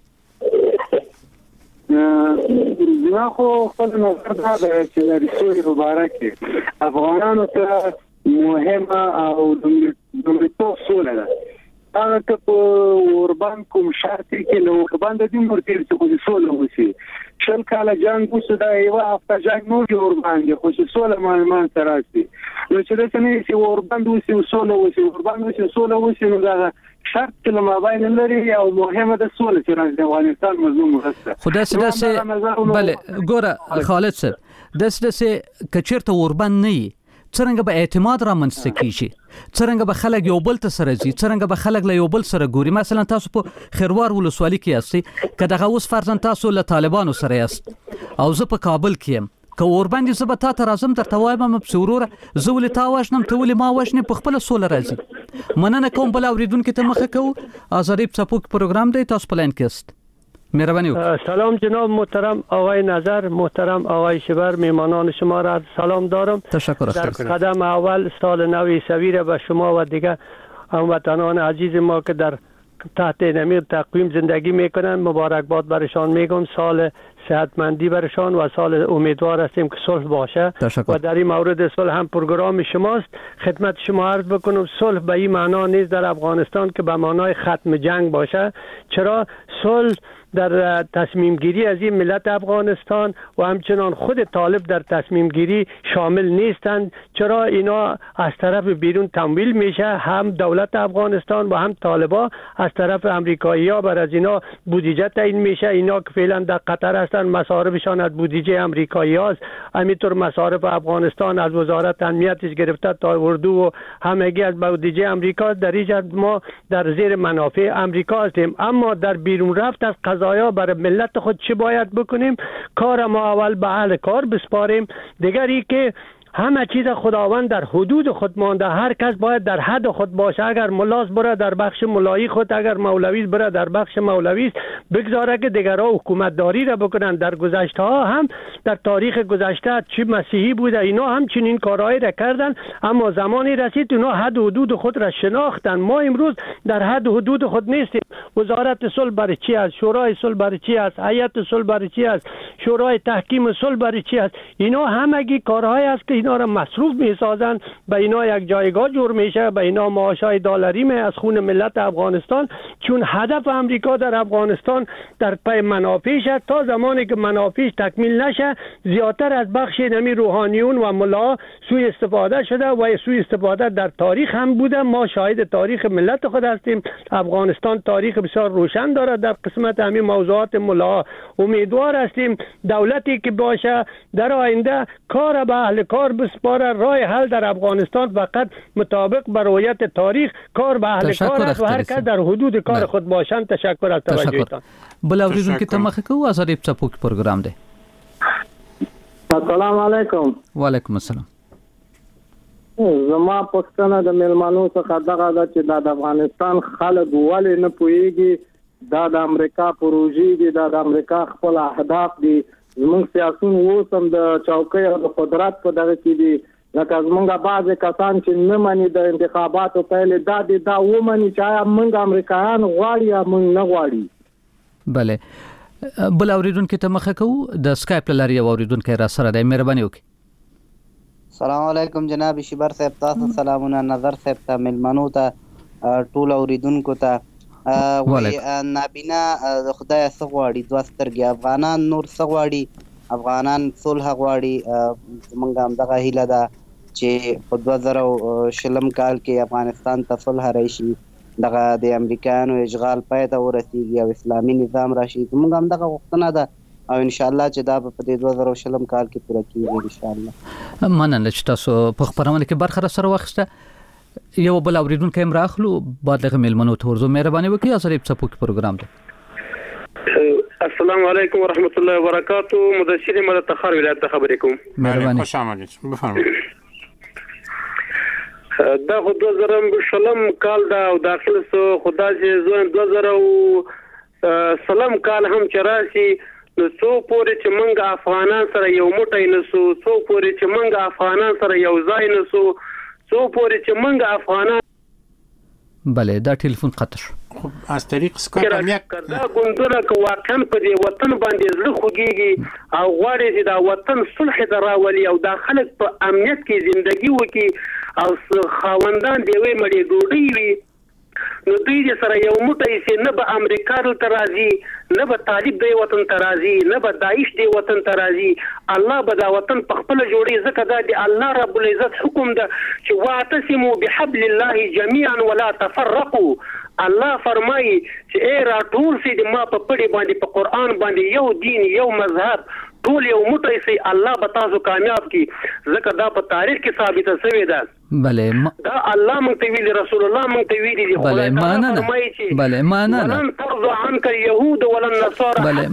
زما خو خپل نظر دا دی چې د سولې په باره کې افغانانو ته مهمه او لومړیتوب سوله ده. هغه که په اوربان کوم شرط کې نو اوربان د دې مرتبه چې سوله وشي. 20 کاله جنګ وشو، دا یو هفته جنګ نو دی اوربان دی، خو چې سوله مان سره راشي نو چې دا څنګه چې اوربان وشي سوله وشي، اوربان وشي سوله وشي، نو دا شرط چې مابین لري او مهمه ده سوله چې راځي د افغانستان مضمون مرسته. خدا سره بله ګوره خالد صاحب داسې کچیرته اوربان نه څنګه به اعتماد را منځته کیږي، څنګه به خلک یو بل ته سره ځي، څنګه به خلک له یو بل سره ګوري. مثلا تاسو په خیروار ولسوالۍ کې یاستئ، که دغه اوس فرضاً تاسو له طالبانو سره یاست او زه په کابل کې یم، که اور باندې زه به تا ته راځم درته وایم پسې وروره زه ولې تا وژنم ته ولې ما وژنې، په خپله سوله راځي. مننه کوم بل اورېدونکي ته مخه کوو. آزادۍ په څپو کې پروګرام دی، تاسو په لاین کې است. مهربانی وکړئ. سلام جناب محترم آقای نظر، محترم آقای شیبر، میهمانان شما را سلام دارم. تشکر. در قدم اول سال نو عیسوی را به شما و دیگر هموطنان عزیز ما که در تحت نمیر تقویم زندگی میکنن مبارکباد برشان میگم. سال صحتمندی برشان و سال امیدوار هستیم که صلح باشه. و در این مورد صلح هم پروگرام شماست. خدمت شما عرض بکنم صلح به این معنا نیست در افغانستان که به معنای ختم جنگ باشه. چرا صلح در تصمیم گیری از این ملت افغانستان و همچنان خود طالب در تصمیم گیری شامل نیستند. چرا اینا از طرف بیرون تمویل میشه، هم دولت افغانستان و هم طالبا از طرف امریکایی‌ها بر از اینا بودجه تعیین میشه. اینا که فعلا در قطر هستند مصارفشان از بودجه امریکایی‌هاست. همینطور مصارف افغانستان از وزارت امنیتش گرفته تا اردو و همگی از بودجه امریکا. در اینجا ما در زیر منافع امریکا هستیم. اما در بیرون رفت از قضایا برای ملت خود چی باید بکنیم؟ کار ما اول به اهل کار بسپاریم. دیگری که همه چیز خداوند در حدود خود مانده، هر کس باید در حد خود باشه. اگر ملاس بره در بخش ملایی خود، اگر مولوی بره در بخش مولوی، بگذاره که دیگرها حکومت داری را بکنن. در گذشته ها هم در تاریخ گذشته چی مسیحی بوده اینا هم چنین کارهایی را کردن، اما زمانی رسید اینا حد و حدود خود را شناختن. ما امروز در حد و حدود خود نیستیم. وزارت صلح برای چی است؟ شورای صلح برای چی است؟ هیئت صلح برای چی است؟ شورای تحکیم صلح برای چی است؟ اینا همگی کارهایی است که اینا را مصروف میسازن، به اینا یک جایگاه جور میشه، به اینا معاشای دلاری می از خون ملت افغانستان. چون هدف امریکا در افغانستان در پی منافعش است. تا زمانی که منافعش تکمیل نشه زیادتر از بخش نمی روحانیون و ملا سوء استفاده شده و سوء استفاده در تاریخ هم بوده. ما شاهد تاریخ ملت خود هستیم. افغانستان تاریخ بسیار روشن دارد در قسمت همین موضوعات ملا. امیدوار هستیم دولتی که باشه در آینده کار به اهل کار بسپاره. راه حل در افغانستان فقط مطابق با رویت تاریخ کار به اهل کار است و هر کس در حدود کار خود باشند. تشکر از توجهتان. بل اوریدونکو ته مخه کوو. آزادۍ په څپو کې پروګرام دی. السلام علیکم. وعلیکم السلام. زما پښتنه د ملمانو څخه دغه ده چې د افغانستان خلک ولې نه پوهیږي دا د امریکا پروژې دي، دا د امریکا خپل اهداف دي. زموږ سیاسون اوس هم د چوکۍ او د قدرت په دغه کې دي. لکه زموږ بعضې کسان چې نه مني د انتخاباتو پایلې دا ومني چې آیا موږ امریکایان غواړي یا موږ نه غواړي. بله بل اوریدونکو ته مخه کوو. د سکایپ له لارې یو اوریدونکی را سره دی. مهرباني وکړئ. سلام علیکم جناب شیبر صاحب، تاسو سلامونه. نظر صاحب ته، ملمنو ته، ټول اوریدونکو ته. وای نابینا د خدای څخه غواړي دوه سترګې افغانان نور څه غواړي؟ افغانان صلح غواړي. زمونږ هم دغه هیله ده چې په 2020 کال کې افغانستان ته صلح راشي، دغه د امریکایانو اشغال پای ته ورسیږي او اسلامي نظام راشي. زمونږ هم دغه غوښتنه ده او ان شاء الله چې دا په 2020 کال کې پوره کیږي ان شاء الله. مننه چې تاسو په خبرونه کې برخه سره واخیسته. یو بل اوریدونکو هم راخلو بعد دغه ملمنو ته ورزو. مهرباني وکړئ. آزادۍ په څپو کې پروګرام دی. السلام علیکم ورحمت الله وبرکاتہ. مدثر مدد تخار ولایت ته خبرې کوم. مهرباني. خوش آمدید. بفرمایئ. دا 2020 کال دا او داخله سو خدا چې زوین 2000 کال هم چراسي نو څو پورې چې موږ افغانان سره یو موټی نسو، څو پورې چې موږ افغانان سره یو ځای نسو، څو پورې چې موږ افغانان. بله دا ټلیفون قطع شو. از طریق سکایپ هم یک دا ګوندونه که واقعا په دې وطن باندې زړه خوږیږي او غواړي چې دا وطن صلح ته راولي او دا خلک په امنیت کې زندگی وکړي او خاوندان د یوې مړۍ ډوډۍ وي، نو دوی سره یو موټی سي. نه به امریکا ته راځي، نه به طالب دی وطن ته راځي، نه به داعش دی وطن ته راځي. الله به دا وطن په خپل جوړي. ځکه دا د الله رب العزت حکم ده چې واعتصموا بحبل الله جميعا ولا تفرقوا. الله فرمایي چې اے راټول سي د ما په پړي باندې په قران باندې یو دین یو مذهب ټول یو موټی سي الله به تاسو کامیاب کی ځکه دا په تاریخ کې ثابته شوی ده. بله دا الله مونږ ته ویلي رسول الله مونږ ته ویلي دي. بله مننه. بله مننه. ولن ترضى عنك اليهود ولا النصارى. بله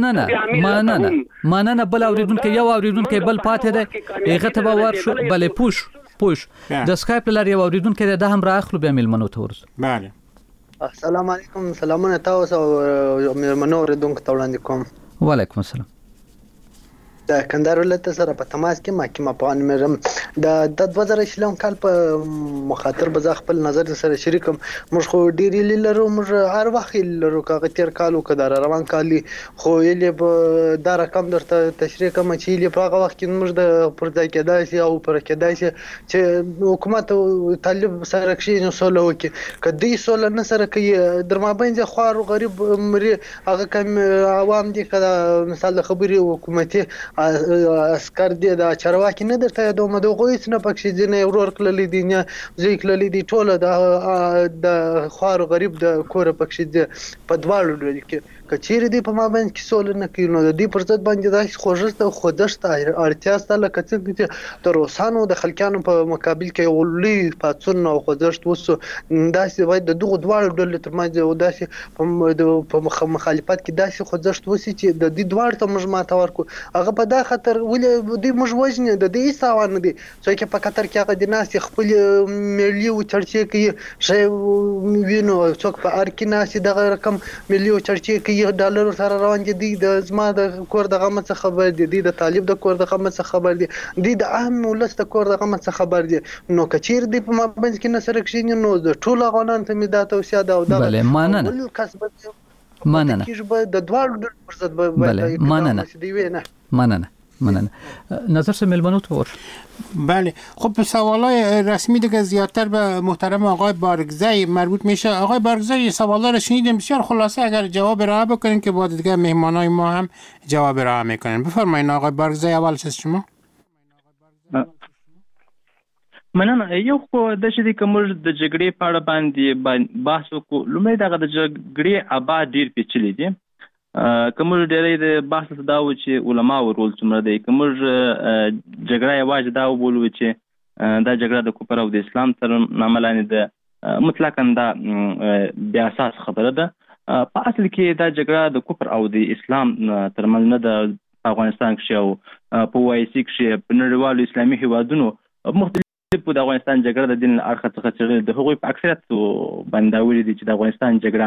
مننه. بل اوریدونکو یو اوریدونکو بل پاتې ده هغه ته به ورشو. بله پوش د اسکایپ لپاره یو اوریدونکو ده هم راخلو بیا ملمنو ته ورسو. بله السلام علیکم. سلامونه تاسو او ملمنو اوریدونکو ته وړاندې کوم. وعلیکم السلام. د کندهار ولایت سره په تماس کې محکمه پوهان مېرم د 2020 کال په مخاطر به خپل نظر سره شریکم. موږ خو ډېری لرو، موږ هر وخت لرو کاغه تیر کالو کدار روان کالي خو یې به دا رقم درته تشریح کوم چې یې په هغه وخت کې موږ د پر ځای کېدای شي او پر کېدای شي چې حکومت طالب سره کې نو سوله وکړي. کدی سوله نه سره کوي درمابینځ خوار غریب مري هغه کم عوام دي کدا مثال خبري حکومتي اسکر دي د چرواکي نه درته دومره د غوښ نه پکې ځنه ورور کړلې دي نه ځکه کړلې دي ټول د خوار غریب د کور پکې دي په دواړو ډول کې کچېر دي په مابین کې سول نه کینو د دې پرځت باندې د خوځښت اړتیا ست لکه څنګه چې د روسانو د خلکانو په مقابل کې ولې پاتون او خوځښت وسو داسې باید د دغه دواړو ډول ترمنځ او داسې په مخالفت کې داسې خوځښت وسی چې د دې دواړو ته موږ ماته ورکو هغه په دا خطر ولې دوی موږ وژنې د دې ساوان دي چې په قطر کې هغه د ناس خپل ملي او چرچې کې شی وینو څوک په ارکی ناس دغه رقم ملي او چرچې کې ډالر سره روان دي د زما د کور د غمت خبر دي د طالب د کور د غمت خبر دي د عام ولست د کور د غمت خبر دي نو کچیر دی په مابین کې نصر کښین نو د ټول غونان ته می دا توصیه ده او دا بله مننه د دوړو د فرصت مننه نظر سے ملمنو طور. بله خب سوالای رسمی دیگه زیادتر به محترم آقای بارگزئی مربوط میشه. آقای بارگزئی سوالا رو شنیدیم بسیار خلاصه اگر جواب ارائه بکنین که بعد دیگه مهمانای ما هم جواب ارائه میکنن. بفرمایید آقای بارگزئی اول از شما. مننه. یو خو د شې کوم د جګړې په اړه باندې بحث وکړو. لومړی دغه د جګړې ابعاد ډیر پیچلي دي. کوم ډېرې د بحث دا و چې علما ورول څومره دی کوم جګړه یوازې دا وبولو چې دا جګړه د کفر او د اسلام تر نامه لاندې ده مطلقاً دا بیا اساس خبره ده. په اصل کې دا جګړه د کفر او د اسلام ترمنځ نه ده. افغانستان کې او په وایسي کې په نړیوالو اسلامي هیوادونو مختلف د افغانستان جګړه د دین اړخ څخه چې د هغوی په اکثریت باندې ویلي دي چې د افغانستان جګړه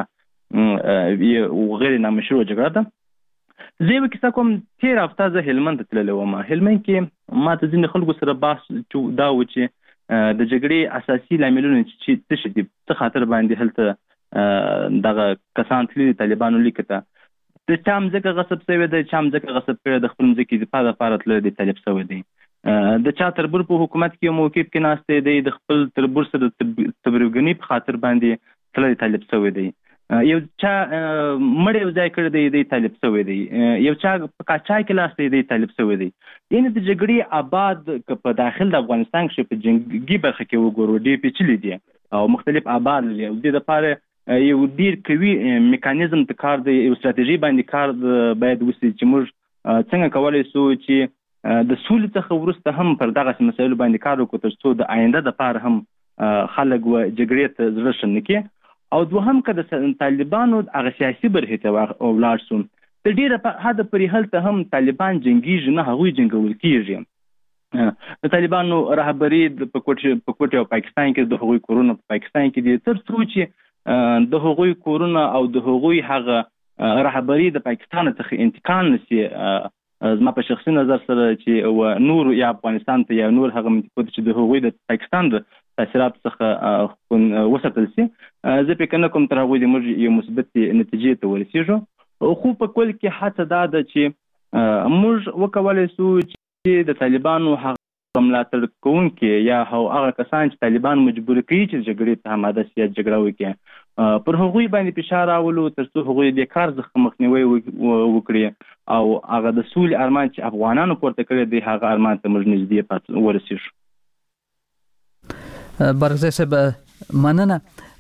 غیر نامشروع جګړه ده. زه یو کیسه کوم تیر هفته زه هلمند ته تللی وم. هلمند کې ما ته ځینې خلکو سره بحث دا و چې د جګړې اساسي لاملونه چې څه دي څه خاطر باندې هلته دغه کسان تللي طالبانو لیکه ته د چا مځکه غصب شوې ده چا مځکه غصب کړې د خپل مځکې دفاع لپاره تللی دی طالب شوی دی. د چا تربور په حکومت کې موقف کې ناست دی د خپل تربور سره تبرګنی په خاطر باندې تللی طالب شوی دی. یو چا مړ یو ځای کړی دی طالب شوی دی. یو چا په کاچای کې لاس دی طالب شوی دی. یعنې د جګړې آباد په داخل د افغانستان کې په جنګي برخه کې وګورو ډېر پیچلي دي او مختلف آباد لري. د دې لپاره یو ډېر قوي میکانیزم ته کار دی یو ستراتیژي باندې کار باید وشي چې موږ څنګه کولی شو چې د سولې څخه وروسته هم پر دغسې مسایلو باندې کار وکړو تر څو د آینده دپاره هم خلک جګړې ته زړه ښه نه کړي. او دوهم که د طالبانو هغه سیاسي برخې ته ولاړ شو د ډېره حده پورې هلته هم طالبان جنګېږي نه هغوی جنګول کېږي. د طالبانو رهبري په کوټې او پاکستان کې د هغوی کورونه په پاکستان کې دي تر څو چې د هغوی کورونه او د هغوی هغه رهبري د پاکستان څخه انتقال نه شي. زما په شخصي نظر سره چې نور یا افغانستان ته یا نور هغه منطقو ته چې د هغوی د پاکستان د تاثیرات څخه وساتل شي زه فکر نه کوم تر هغوی د موږ یو مثبت نتیجې ته ورسېږو. خو په کل کې هڅه دا ده چې موږ وکولی شو چې د طالبانو هغه ملاتړ کوونکي یا هغه کسان چې طالبان مجبور کوي چې جګړې ته آماده شي یا جګړه وکړي پر هغوی باندې فشار راولو تر څو هغوی د کار څخه مخنیوی وکړي او هغه د سولې ارمان چې افغانانو پورته کړی دی هغه ارمان ته موږ نږدې ورسېږو. بارګزئی صاحب مننه.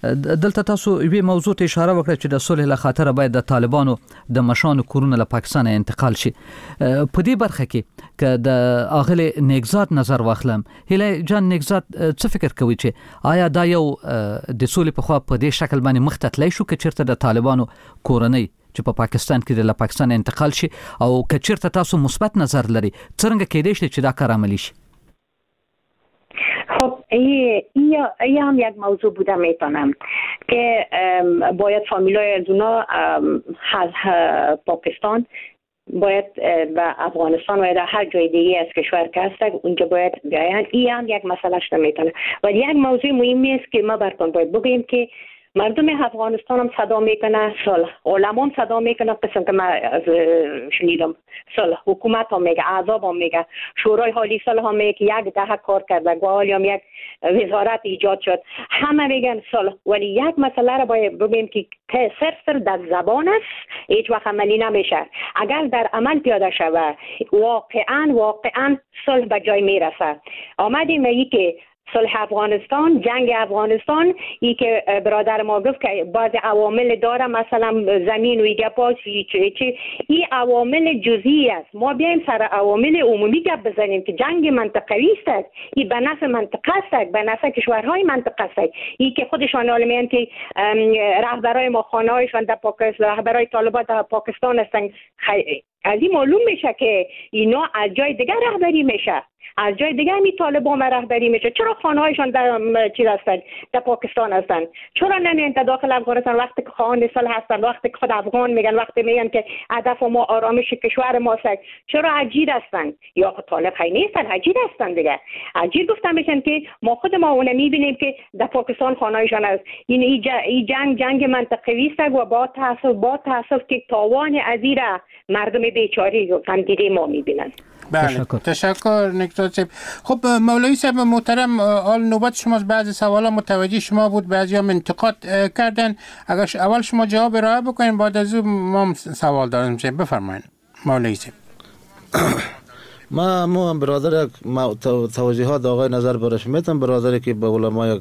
دلته تاسو یوه موضوع ته اشاره وکړه چې د صلح له خاطر باید د طالبانو د مشانو کورونه له پاکستان انتقال شي. په دې برخه کې ک د اغله نگزات نظر واخلم، هله جان نگزات څه فکر کوي چې آیا دا یو د صلح په خوا په دې شکل باندې مختتلی شو ک چیرته د طالبانو کورنۍ چې په پاکستان کې د پاکستان انتقال شي او ک چیرته تاسو مثبت نظر لري څنګه کېدای شي چې دا کار عملی شي؟ خب این هم یک موضوع بوده میتونم که باید فامیلای از اونا از پاکستان باید به افغانستان و هر جای دیگه از کشور که هستن اونجا باید بیاین. این هم یک مسئله شده میتونه. ولی یک موضوع مهمی است که ما براتون باید بگیم که مردم افغانستان هم صدا میکنه صلح، علما هم صدا میکنه، قسم که من شنیدم صلح، حکومت هم میگه، اعضاب هم میگه، شورای حالی صلح هم میگه که یک دهه کار کرده، گواهی هم یک وزارت ایجاد شد، همه میگن صلح. ولی یک مسئله را باید بگیم که صرف در زبان است، هیچ وقت عملی نمیشه. اگر در عمل پیاده شود واقعا صلح به جای میرسه. آمدیم میگی که صلح افغانستان، جنگ افغانستان، ای که برادر ما گفت که بعض عوامل داره، مثلا زمین و ایگه پاس این عوامل جزئی است. ما بیایم سر عوامل عمومی گپ بزنیم که جنگ منطقوی است، این به نفع منطقه است، به نفع کشورهای منطقه است. این که خودشان علمیان که رهبرای ما خانه هایشان در پاکستان، رهبرای طالبان در پاکستان هستن، از این معلوم میشه که اینا از جای دیگر رهبری میشه، از جای دیگه می طالبان رهبری میشه. چرا خانه‌هایشان در چیز هستن، در پاکستان هستن؟ چرا نمیان تا داخل افغانستان وقتی که خواهان صلح هستن، وقتی که خود افغان میگن، وقتی میگن که هدف ما آرامش کشور ما است؟ چرا عجیر هستن؟ یا طالب خیلی نیستن، عجیر هستن دیگه. عجیر گفتن میشن که ما خود ما اون میبینیم که در پاکستان خانه‌هایشان است. این جنگ منطقوی است و با تاسف که تاوان ازیره مردم بیچاره غمگین ما میبینن. بله تشکر نکتات صاحب. خب مولوی صاحب محترم، حال نوبت شماست. بعضی سوالا متوجه شما بود، بعضی هم انتقاد کردن. اگر اول شما جواب ارائه بکنین، بعد از اون ما سوال داریم. بفرمایید مولوی صاحب. ما برادر توضیحات آقای نظر برش میتونم، برادری که به علما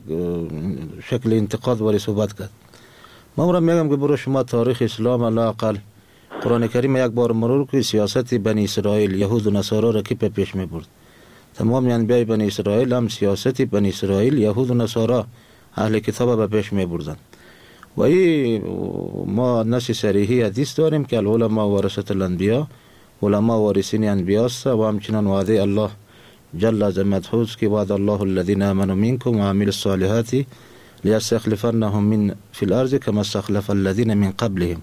شکل انتقاد واری صحبت کرد. ما میگم که برو شما تاریخ اسلام لااقل قرآن کریم یک بار مرور که سیاست بنی اسرائیل، یهود و نصارا را کی پیش می برد. تمام انبیاء بنی اسرائیل هم سیاست بنی اسرائیل، یهود و نصارا، اهل کتاب به پیش می بردن. و این ما نص صریحی حدیث داریم که العلماء ورثة الانبیاء، علما وارثین انبیاء است و همچنان وعده الله جل عظمته است که وعد الله الذین آمنوا منکم وعملوا الصالحات لیستخلفنهم من فی الارض کما استخلف الذین من قبلهم.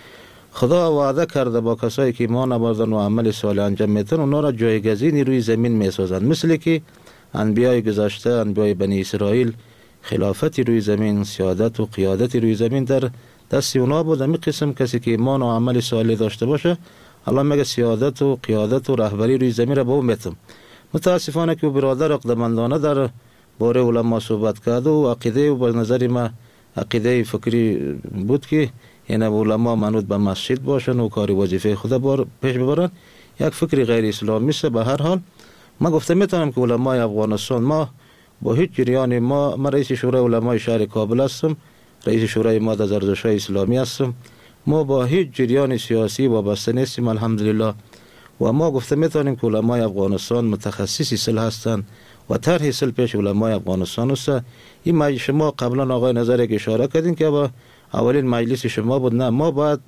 خدا وعده کرده با کسایی که ایمان آوردن و عمل صالح انجام میدن اونا را جایگزینی روی زمین میسازند، مثل که انبیای گذشته، انبیای بنی اسرائیل خلافتی روی زمین، سیادت و قیادتی روی زمین در دست اونا بود. همین قسم کسی که ایمان و عمل صالح داشته باشه الله میگه سیادت و قیادت و رهبری روی زمین را به او میتم. متاسفانه که برادر عقدمندانه در باره علما صحبت کرد و عقیده و به نظر ما عقیده فکری بود که این علما منوط به مسجد باشن و کاری وظیفه خود پیش ببرن، یک فکری غیر اسلامی است. به هر حال ما گفته میتونم که علمای افغانستان ما با هیچ جریان ما رئیس شورای علمای شهر کابل هستم، رئیس شورای ما در زرتشتی اسلامی هستم، ما با هیچ جریان سیاسی وابسته نیستیم الحمدلله. و ما گفته میتونیم که علمای افغانستان متخصصی صلح هستند و طرح صلح پیش علمای افغانستان است. این مجلس شما قبلا آقای نظری که اشاره کردین که با اولین مجلس شما بود، نه ما بعد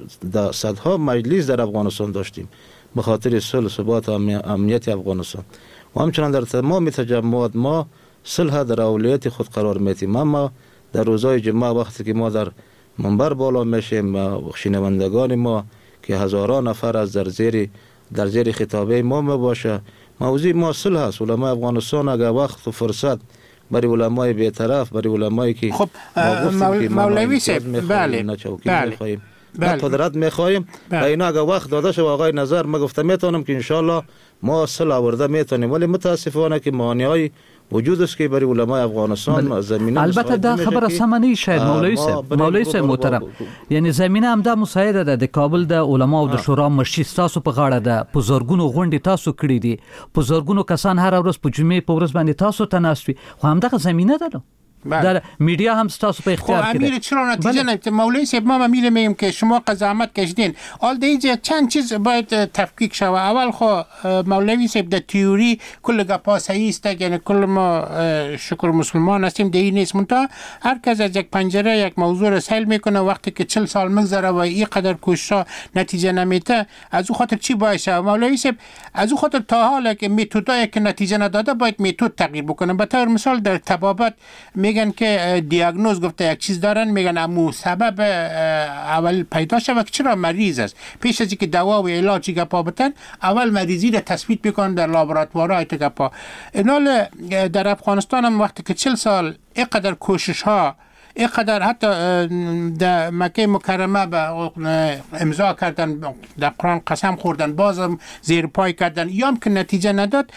صدها مجلس در افغانستان داشتیم به خاطر صلح، ثبات و امنیت افغانستان و همچنان در تمام تجمعات ما صلح در اولویت خود قرار میدیم. اما در روزهای جمعه وقتی که ما در منبر بالا میشیم و شنوندگان ما که هزاران نفر از در زیر خطابه ما باشه، موضوع ما صلح است. علمای افغانستان اگر وقت و فرصت برای علمای بی‌طرف، برای علمایی که خب مولوی صاحب بله نه قدرت میخوایم و اینا اگر وقت داده شد آقای نظر ما گفته میتونم که انشالله ما صلح آورده میتونیم، ولی متاسفانه که مانعی وجود است که برای علمای افغانستان زمینه البته دا خبره سم نه شاید مولوی صاحب محترم، یعنی زمینه هم دا مساعده ده د کابل د علما او د شورا مشر تاسو په غاړه ده، په زورګونو غونډې تاسو کړې دي، په زورګونو کسان هر ورځ په جمعې په ورځ باندې تاسو تناسوي، خو هم دغه زمینه ده. در میډیا هم تاسو په اختیار کې امیر چرا نتیجه نه مولوی صاحب ما میله میم که شما قضاوت کشیدین حال دیگه چند چیز باید تفکیک شود. اول خو مولوی صاحب در تئوری کل گپا صحیح است، یعنی کل ما شکر مسلمان هستیم دی نیست، منتها هر کس از یک پنجره یک موضوع را سیل میکنه وقتی که 40 سال میگذره و این قدر کوشش نتیجه نمیده از او خاطر چی باشه؟ مولوی صاحب از او خاطر تا حالا که متدایی که نتیجه نداده باید متد تغییر بکنه. به طور مثال در طبابت میگن که دیاگنوز گفته یک چیز دارن، میگن امو سبب اول پیدا شود که چرا مریض است، پیش از اینکه دوا و علاجی گپا بتن اول مریضی را تثبیت بکنن در لابراتوارهای گپا. اینال در افغانستان هم وقتی که 40 سال اینقدر کوشش ها اینقدر حتی در مکه مکرمه به امضا کردن، در قرآن قسم خوردن، بازم زیر پای کردن، یا هم که نتیجه نداد،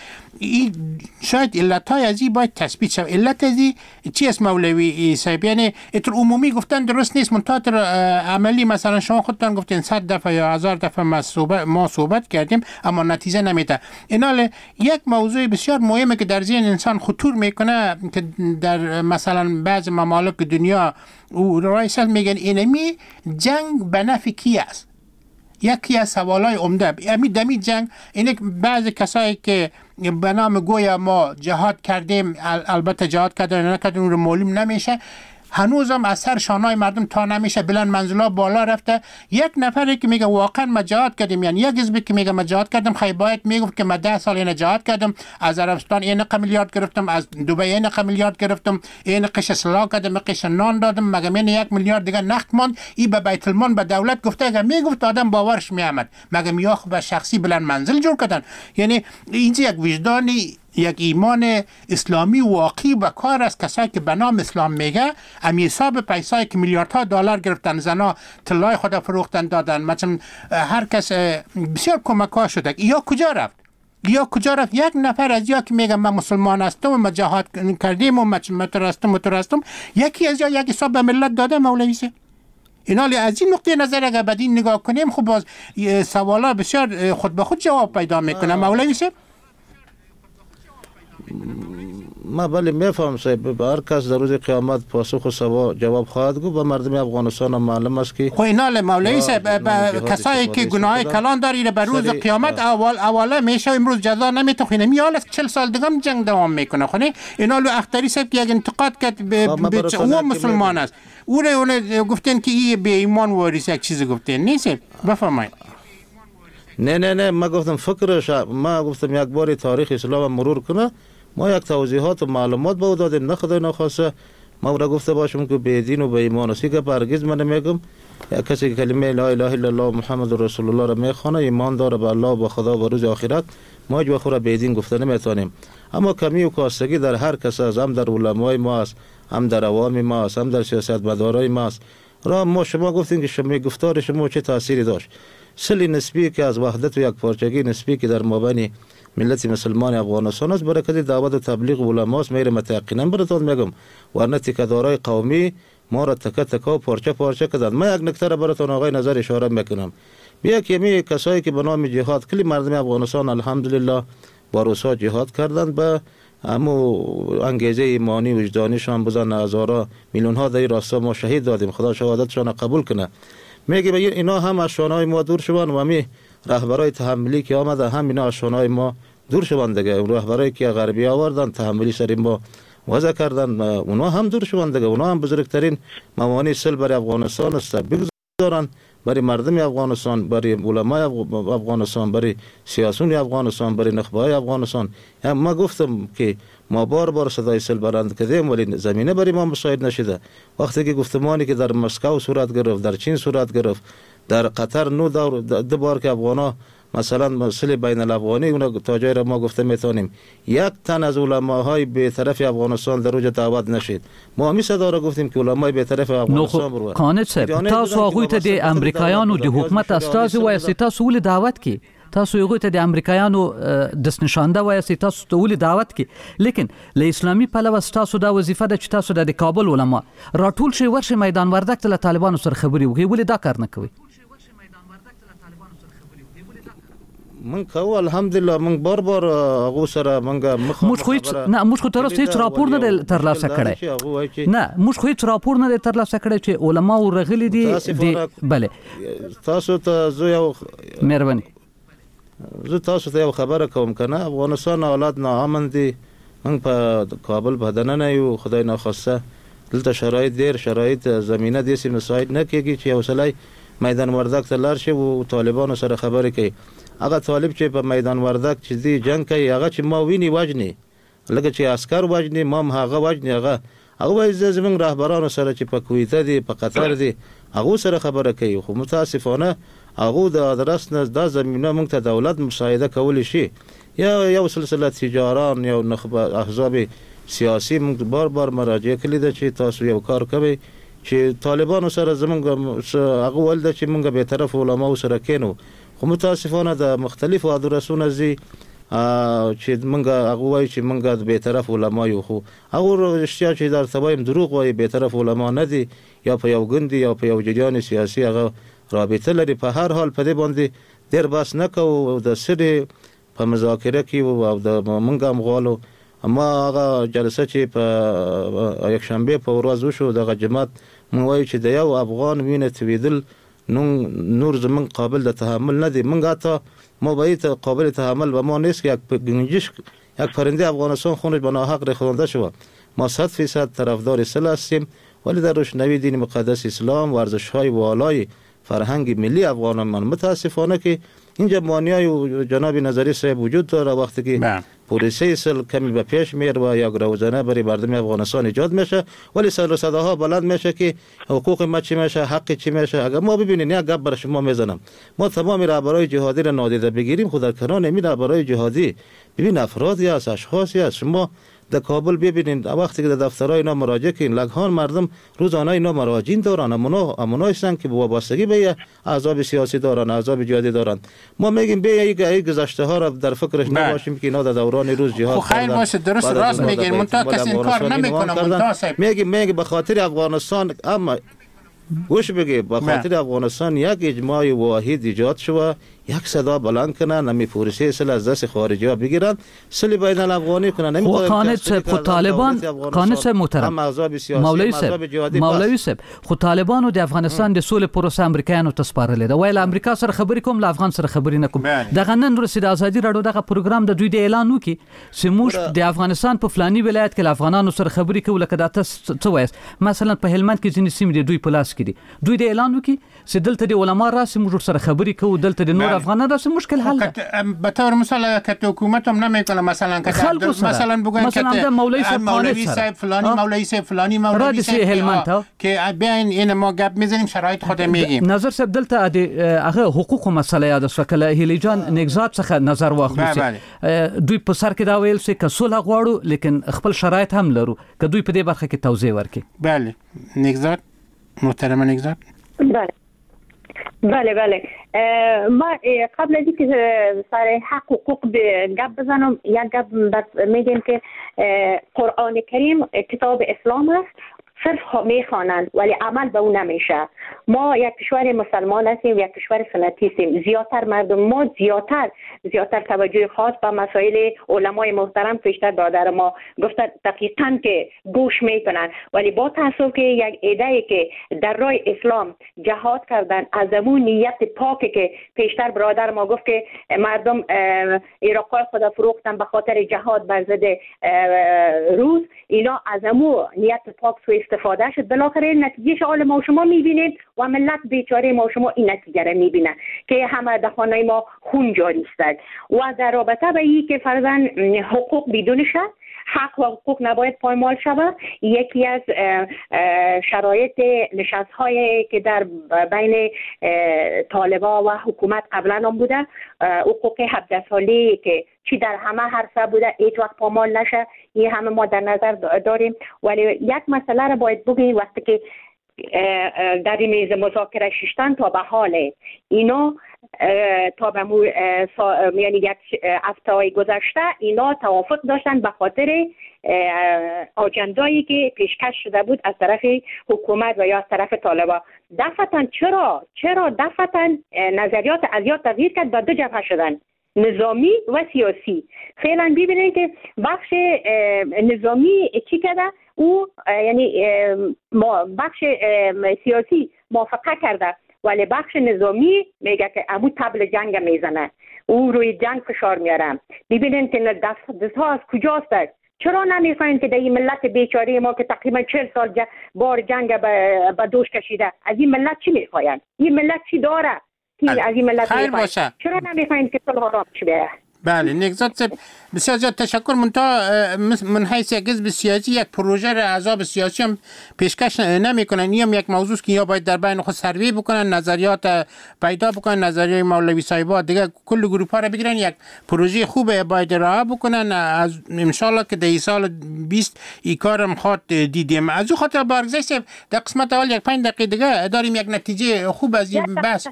شاید علتهای از این باید تثبیت شد. علت از این چی است مولوی صاحب؟ یعنی اتر عمومی گفتن درست نیست، منتها عملی مثلا شما خودتان گفتین 100 دفعه یا 1000 دفعه ما صحبت کردیم اما نتیجه نمیده. اینال یک موضوع بسیار مهمه که در ذهن انسان خطور میکنه که در مثلا بعض ممالک دنیا او رئیسان میگن اینمی جنگ به نفع کی است؟ یکی از سوالای عمده دمی جنگ اینه بعضی کسایی که به نام گویا ما جهاد کردیم، البته جهاد کردن نکردن اون رو معلوم نمیشه، هنوزم از سر شانای مردم تا نمیشه، بلند منزلا بالا رفته. یک نفری که میگه واقعا ما جهاد کردیم، یعنی یک حزبی که میگه ما جهاد کردم، خیبایت میگفت که ما 10 سال این جهاد کردم، از عربستان این رقم میلیارد گرفتم، از دبی این رقم میلیارد گرفتم، این قش سلاح کردم، قش نان دادم، مگه من 1 میلیارد دیگه نقد ماند، این به بیت المال به دولت گفته، اگه میگفت آدم باورش میامد، مگه میاخ به شخصی بلند منزل جور کردن. یعنی اینجا یک وجدانی، یک ایمان اسلامی واقعی و کار است. کسایی که به نام اسلام میگه امی حساب پیسایی که میلیاردها دلار گرفتن، زنا طلای خود فروختن دادن، مثلا هر کس بسیار کمک ها شده، یا کجا رفت؟ یک نفر از یا که میگه من مسلمان هستم و ما جهاد کردیم و مترستم یکی از یک حساب به ملت داده مولوی صاحب. اینالی از این نقطه نظر اگر بدین نگاه کنیم خب باز سوالا بسیار خود به خود جواب پیدا میکنه مولوی صاحب. ما بله میفهم صاحب، هر کس در روز قیامت پاسخ و جواب خواهد گفت و مردم افغانستان هم معلوم است که خو اینال مولوی صاحب کسایی که گناه کلان داری به روز قیامت اولا میشه امروز جزا نمیتخینه، میال 40 سال دیگه هم جنگ دوام میکنه. خونه اینال اختری صاحب که یک انتقاد کرد به او مسلمان است، او گفتن که این به ایمان وارث یک چیز گفتن نیست. بفرمایید. نه ما گفتم فکرش، ما گفتم یک بار تاریخ اسلام مرور کنه، ما یک توضیحات و معلومات به او دادیم، نه خدای نخواسته ما را گفته باشم که به دین و به ایمان است که هرگز من نمیگم. یک کسی که کلمه لا اله الا الله محمد رسول الله را میخوانه، ایمان داره به الله و خدا و روز آخرت، ما هیچ وقت به دین گفته نمیتونیم. اما کمی و کاستگی در هر کس است، هم در علمای ما است، هم در عوام ما است، هم در سیاستمدارای ما است. را ما شما گفتین که شما گفتار شما چه تأثیری داشت؟ سلی نسبی که از وحدت و یک پارچگی نسبی که در مابین ملت مسلمان افغانستان است، برکت دعوت و تبلیغ علماست، میره متأقینا براتون میگم، ورنه تکدارای قومی ما را تکه تکه و پارچه کردند. ما یک نکته را براتون آقای نظر اشاره میکنم، بیا کمی کسایی که به نام جهاد کلی مردم افغانستان الحمدلله با روسا جهاد کردند، به همو انگیزه ایمانی وجدانیشان بزن، هزارها میلیون ها در راستا ما شهید دادیم، خدا شهادتشان قبول کنه. میگه اینا هم از شانهای ما دور شوند و همی رهبرای تحملی که آمده هم اینا از شانهای ما دور شوند دیگه. رهبرایی که غربی آوردن تحملی سر ما وضع کردن، اونا هم دور شوند دیگه. اونا هم بزرگترین موانع صلح برای افغانستان است، بگذارن برای مردم افغانستان، برای علمای افغانستان، برای سیاسیون افغانستان، برای نخبه‌های افغانستان. ما گفتم که ما بار صدای صلح برند کردیم ولی زمینه برای ما مساعد نشده. وقتی که گفتمانی که در مسکو صورت گرفت، در چین صورت گرفت، در قطر دو بار که افغانا مثلا صلح بین الافغانی اون تاجای را ما گفته میتونیم یک تن از علماهای به طرف افغانستان در اوج دعوت نشید. ما همی صدا را گفتیم که علمای به طرف افغانستان برو. قانت صاحب تاسو هغه ته د امریکایانو د حکومت استازي وایي تاسو ول دعوت کی، تاسو هغه ته د امریکایانو د نشانده وایي تاسو ته ول دعوت کی، لیکن له اسلامي پلوه تاسو دا وظیفه ده چې تاسو د کابل علما راټول شي ورشي میدان وردک ته طالبانو سره خبري وکړي، ول دا کار نه کوي. من کو الحمدلله من بار هغه سره موږ خو تر اوسه هیڅ راپور نه ترلاسه کړی نه موږ خو هیڅ راپور نه ترلاسه کړی چې علما ورغلي دي بله تاسو ته زه یو مهرباني زه تاسو ته یو خبره کوم کنه افغانستان حالات ناامن دي من په کابل په دننه یو خدای ناخواسته دلته شرایط زمینه دې سم مساعد نه کیږي چې اوسلای میدان وردک ته لار شي او طالبانو سره خبرې کوي هغه طالب چې په میدان وردک چې دی جنگ کوي هغه چې ما ویني وجني لکه چې عسكر وجني ما هغه وجني هغه زمونږ رهبرانو سره چې په کویت دي په قطر دي هغه سره خبره کوي خو متاسفانه هغه د ادرس نه د زمينه موږ ته دولت مساعده کولی شي یا یو سلسله تجاران یا نخبه احزاب سیاسي موږ بار مراجعه کړې ده چې تاسو یو کار کوي چې طالبانو سره زمونږ هغه ولده چې موږ به طرف علماء سره کینو خو متاسفانه د مختلفو ادرسونو زی چې موږ هغه وایي چې موږ به طرف علماء یو خو هغه اشتیا چې در تبایم دروغ وایي به طرف علماء نه دي یا په یو ګوند یا په یو جریان سیاسي هغه رابطه لري په هر حال په دې باندې ډیر بس نه کوو د سری په مذاکره کې او د موږ هم غواړو اما هغه جلسه چې په یک شنبه په ورځ وشو دغه جماعت مو وایي چې د یو افغان وینه تویدل نور زمون قابل د تحمل نه دی موږ ته موبایت قابل تحمل و ما نیست که یک پرنده افغانستان خونش به ناحق رخنده شود ما 100% طرفدار صلح هستیم ولی در روشنوی دین مقدس اسلام ورزش‌های والای فرهنگ ملی افغانان متاسفانه که اینجا مانیای و جناب نظری صاحب وجود داره وقتی که پلیسی سل کمی به پیش میره و یک روزانه برای مردم افغانستان ایجاد میشه ولی سر و صداها بلند میشه که حقوق ما چی میشه حق چی میشه اگر ما ببینید یک گپ بر شما میزنم ما تمام رهبرای جهادی را نادیده بگیریم خود در کنار این رهبرای جهادی ببین افرادی است اشخاصی است شما در کابل ببینید وقتی که در دفترهای اینا مراجعه کنین لگهان مردم روزانه اینا مراجعین دارن امونا هستن که وابستگی به احزاب سیاسی دارن احزاب جهادی دارن ما میگیم به یک گذشته ها را در فکرش نباشیم که اینا در دوران روز جهاد خیر باشه درست راست میگین منتها کسی این کار نمیکنه منتها میگه به خاطر افغانستان اما گوش بگی به خاطر افغانستان یک اجماع واحد ایجاد شد یک صدا بلند کنن نمی پولیسی اصل از دست خارجی ها بگیرن سلی بین الافغانی کنن نمی قانت صاحب طالبان قانت صاحب محترم مولوی صاحب خو طالبانو د افغانستان د سولې پروسه امریکایانو ته سپارلې ده ویل امریکا سره خبرې کوم ل افغان سره خبرې نه کوم دغه نن رسید ازادي راډیو دغه پروګرام د دوی د اعلان وکي سموش د افغانستان په فلاني ولایت کې افغانانو سره خبرې کوي لکه د څه وایي مثلا په هلمند کې ځینې سیمې د دوی په لاس کې دي دوی د اعلان وکي چې دلته د علما راسي موږ سره خبرې کوو دلته د نور افغانان راس مشکل حل به طور مثال که حکومت هم نمیکنه مثلا که مثلا بگن که مولوی صاحب فلانی مولوی صاحب فلانی مولوی صاحب که بیاین این ما گپ میزنیم شرایط خود میگیم نظر صاحب دلته د هغه حقوق مسله یاد شکل هیلی جان نگزات څخه نظر واخلو دوی په سر کې دا ویل چې کسول غواړو لیکن خپل شرایط هم لرو که دوی په دې برخه کې توضیح ورکړي بله نگزات محترم نگزات بله ما قبل از اینکه سر حق حقوق به گپ بزنم یک گپ میگم که قرآن کریم کتاب اسلام است صرف میخوانند ولی عمل به اون نمیشه ما یک کشور مسلمان هستیم یک کشور سنتی هستیم زیادتر مردم ما زیادتر توجه خاص به مسائل علمای محترم پیشتر برادر ما گفته دقیقاً که گوش میکنن ولی با تاسف که یک ایده که در راه اسلام جهاد کردن از اون نیت پاکی که پیشتر برادر ما گفت که مردم عراقای خود فروختن به خاطر جهاد بر ضد روس اینا از اون نیت پاک سوء استفاده شد بالاخره نتیجه حال ما شما میبینید و ملت بیچاره ما شما این نتیجه را میبینن که همه دهانای ما خون جاری است و در رابطه به این که فرضاً حقوق بدون شد حق و حقوق نباید پایمال شود یکی از شرایط نشست‌هایی که در بین طالبان و حکومت قبلا هم بوده حقوق 17 ساله که چی در همه حرفه بوده هیچ وقت پایمال نشه این همه ما در نظر داریم ولی یک مسئله را باید بگیم وقتی که در این میز مذاکره ششتن تا به حال اینا تا به یعنی یک هفته گذشته اینا توافق داشتن به خاطر آجندایی که پیشکش شده بود از طرف حکومت و یا از طرف طالبان دفعتاً چرا دفعتاً نظریات از یاد تغییر کرد و دو جبهه شدن نظامی و سیاسی. فعلا ببینید که بخش نظامی چی کرده، او یعنی بخش سیاسی موافقه کرده ولی بخش نظامی میگه که امو تبل جنگ میزنه، او روی جنگ فشار میاره. ببینید که دست ها از کجاست؟ چرا نمیخواین که در این ملت بیچاره ما که تقریبا 40 سال بار جنگ به دوش کشیده، از این ملت چی میخواین؟ این ملت چی داره که از این ملت میخواین؟ چرا نمیخواین که صلح آرام شه؟ بله نگذات صاحب بسیار زیاد تشکر. من حیث یک حزب سیاسی یک پروژه را احزاب سیاسی هم پیشکش نمیکنن. این هم یک موضوع که یا باید در بین خود سروی بکنن، نظریات پیدا بکنن، نظریه مولوی صاحبا دیگه کل گروه ها را بگیرن، یک پروژه خوب باید راه بکنن. از ان شاء الله که در سال 20 این کارم خواد دیدیم. از او خاطر بارگزای صاحب در قسمت اول یک 5 دقیقه دیگه داریم یک نتیجه خوب از این بحث.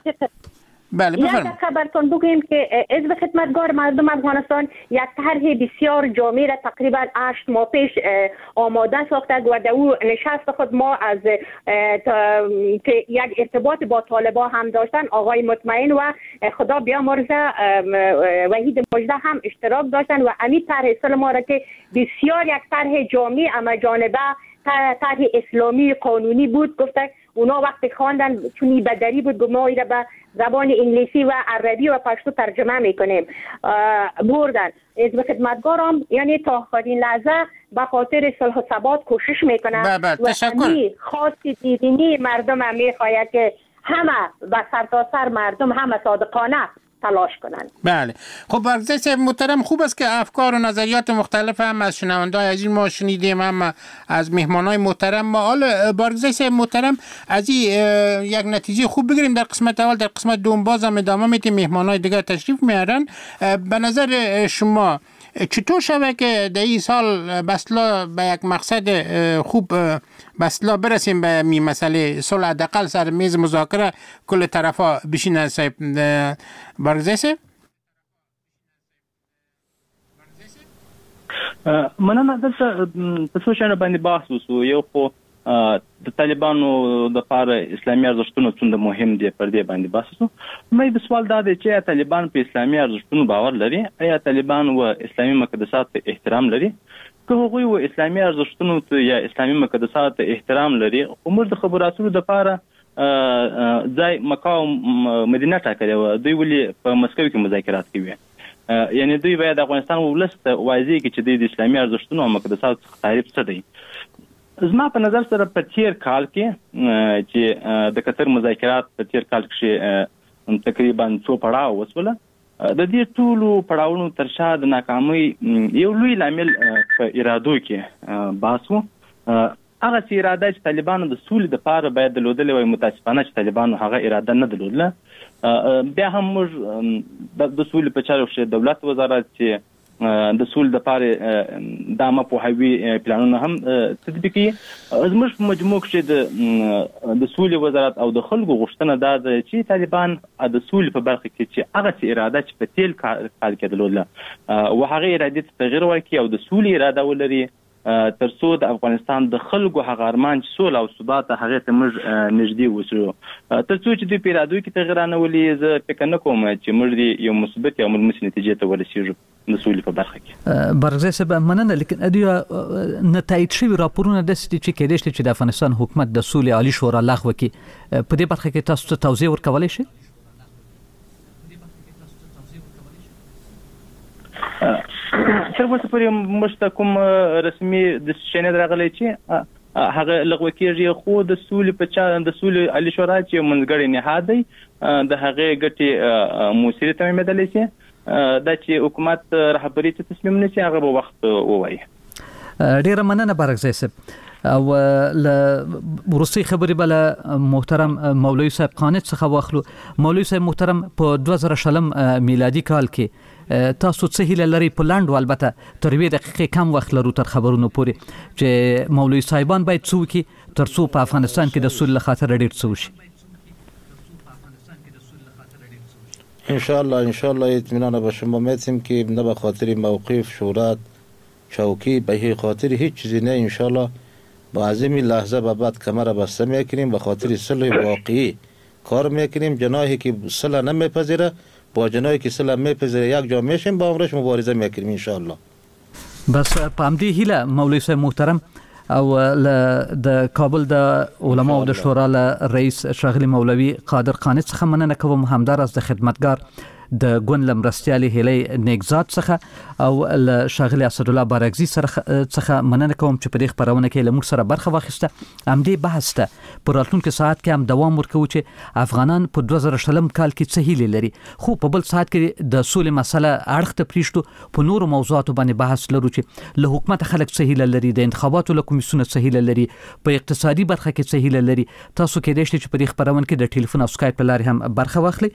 بله بفرمایید. خبرتون بگویم که حزب خدمتگار مردم افغانستان یک طرح بسیار جامع را تقریبا 8 ماه پیش آماده ساخته و در او نشست خود ما از که یک ارتباط با طالبان هم داشتن، آقای مطمئن و خدا بیامرزه وحید مجده هم اشتراک داشتن و امی طرح اصل ما را که بسیار یک طرح جامع اما جانبه طرح اسلامی قانونی بود. گفته اونا وقتی خواندن چونی بدری بود ما ایره به زبان انگلیسی و عربی و پشتو ترجمه میکنیم بردن. حزب خدمتگارم یعنی تا آخرین لحظه به خاطر صلح و ثبات کوشش میکنه و امی خاصی دیدینی مردم هم میخواید که همه و سرتاسر مردم همه صادقانه تلاش کنن. بله خب برگزای صاحب محترم، خوب است که افکار و نظریات مختلف هم از شنونده‌های عزیز ما شنیدیم، هم از مهمانای محترم ما. حالا برگزای صاحب محترم از این یک نتیجه خوب بگیریم در قسمت اول. در قسمت دوم باز هم ادامه میدیم، مهمانای دیگه تشریف میارن. به نظر شما چطور شده که در این سال بسلا به یک مقصد خوب بسلا برسیم به می مسئله صلح، حداقل سر میز مذاکره کل طرفا بشینن؟ صاحب برگزای صاحب مننه. دلته په څو شیانو باندې بحث وشو. یو خو د طالبانو د لپاره اسلامي ارزښتونه څومره مهم دي پر دې باندې بحث وشو. مې د سوال دا دی چې طالبان په اسلامي ارزښتونو باور لري؟ آیا طالبان و اسلامي مقدسات ته احترام لري؟ که هغوی و اسلامي ارزښتونو ته یا اسلامي مقدسات ته احترام لري، موږ د خبراتو د لپاره ځای مکه او مدینه ټاکلې و، دوی ولې په مسکو کې مذاکرات کوي؟ یعنی دوی باید افغانستان ولس ته واضح کړي چې د اسلامي ارزښتونو او مقدساتو څخه تعریف څه دی. زما په نظر سره په تیر کال کې چې د قطر مذاکرات په تیر کال کې تقریبا 2 پړاو وسوله، د دې ټولو پړاوونو تر شا د ناکامۍ یو لوی لامل په ارادو کې بحث و. هغه چې اراده چې طالبانو د سولې دپاره باید درلودلې وای، متاسفانه چې طالبانو هغه اراده نه درلودله. بیا هم موږ د سولې په چارو کې دولت وزارت چې د سولې دپاره د عامه پوهاوي پلانونه هم تطبیقي. زموږ په مجموع کې د سولې وزارت او د خلکو غوښتنه دا ده چې طالبان د سولې په برخه کې چې هغه چې اراده چې په تیل کال کې درلودله و هغه اراده ته تغیر ورکړي او د سولې اراده ولري، ترڅو د افغانستان د خلکو هغه ارمان چې سوله او ثبات هغه ته موږ نږدې وشو. ترڅو چې دوی په ارادو کې تغیر نه ولي، زه فکر نه کوم چې موږ یو مثبت یا ملموس نتیجې ته ورسیږو د سولې په برخه کې. برغزي صاحب مننه، لیکن ادیا نتایج شوی راپورونه د ستې چې کېدې چې د افغانستان حکومت د سولې عالی شورا لغوه کې په دې برخه کې تاسو ته توضیح ورکولای شئ؟ تر اوسه پورې موږ ته کوم رسمي ډیسیژن راغلی چې هغه لغوه کېږي، خو د سولې په چا د سولې عالی شورا چې منځګړی نهاد دی د هغې ګټې موثرې تمامېدلی شي، دا چې حکومت رهبري ته تصمیم نیسي هغه به وخت ووایي. ډېره مننه برغزي صاحب. او وروستۍ خبرې بل محترم مولوي صاحب قانت څخه واخلو. مولوي صاحب محترم په 2000 میلادي کال کې تاسو څه هیله لري په لاندو البته تر 2 دقیقې کم وخت لرو تر خبرونو پورې چې مولوي صاحبان باید څه وکړي ترڅو په افغانستان کې د سولې خاطر ډېر څه وشي؟ ان شاء الله اطمینان به شما میتیم که نه به خاطر موقف شورات چوکی به هیچ خاطر هیچ چیزی نه. ان شاء الله با از این لحظه به بعد کمر بسته میکنیم، به خاطر صلح واقعی کار میکنیم. جناحی که صلح نمیپذیره با جنایی که سلام میپذیره یک جا میشیم با عمرش مبارزه میکنیم ان شاء الله. بس په همدې هیله مولوي صاحب محترم او د کابل د علماو د شورا له رئیس شاغلی مولوي قادر قانع څخه مننه کوم، همداراز د خدمتګار د ګوند لمرستیالي هلي نیگزاد څخه او ل شاغلی اسد الله بارگزی څخه مننه کوم چې په دې خبرونه کې له موږ سره برخه واخیسته. هم دې بحث ته پر راتلونکي ساعت کې هم دوام ورکوي چې افغانان په 2000 کال کې څه هیلې لري، خو په بل ساعت کې د سولې مسله اړخ ته پریشتو په نورو موضوعاتو باندې بحث لرو چې له حکومت خلک څه هیله لري، د انتخاباتو له کمیسیون څه هیله لري، په اقتصادي برخه کې څه هیله لري. تاسو کې د شته چې په دې خبرونه کې د ټلیفون او سکایپ لارې هم برخه واخلي.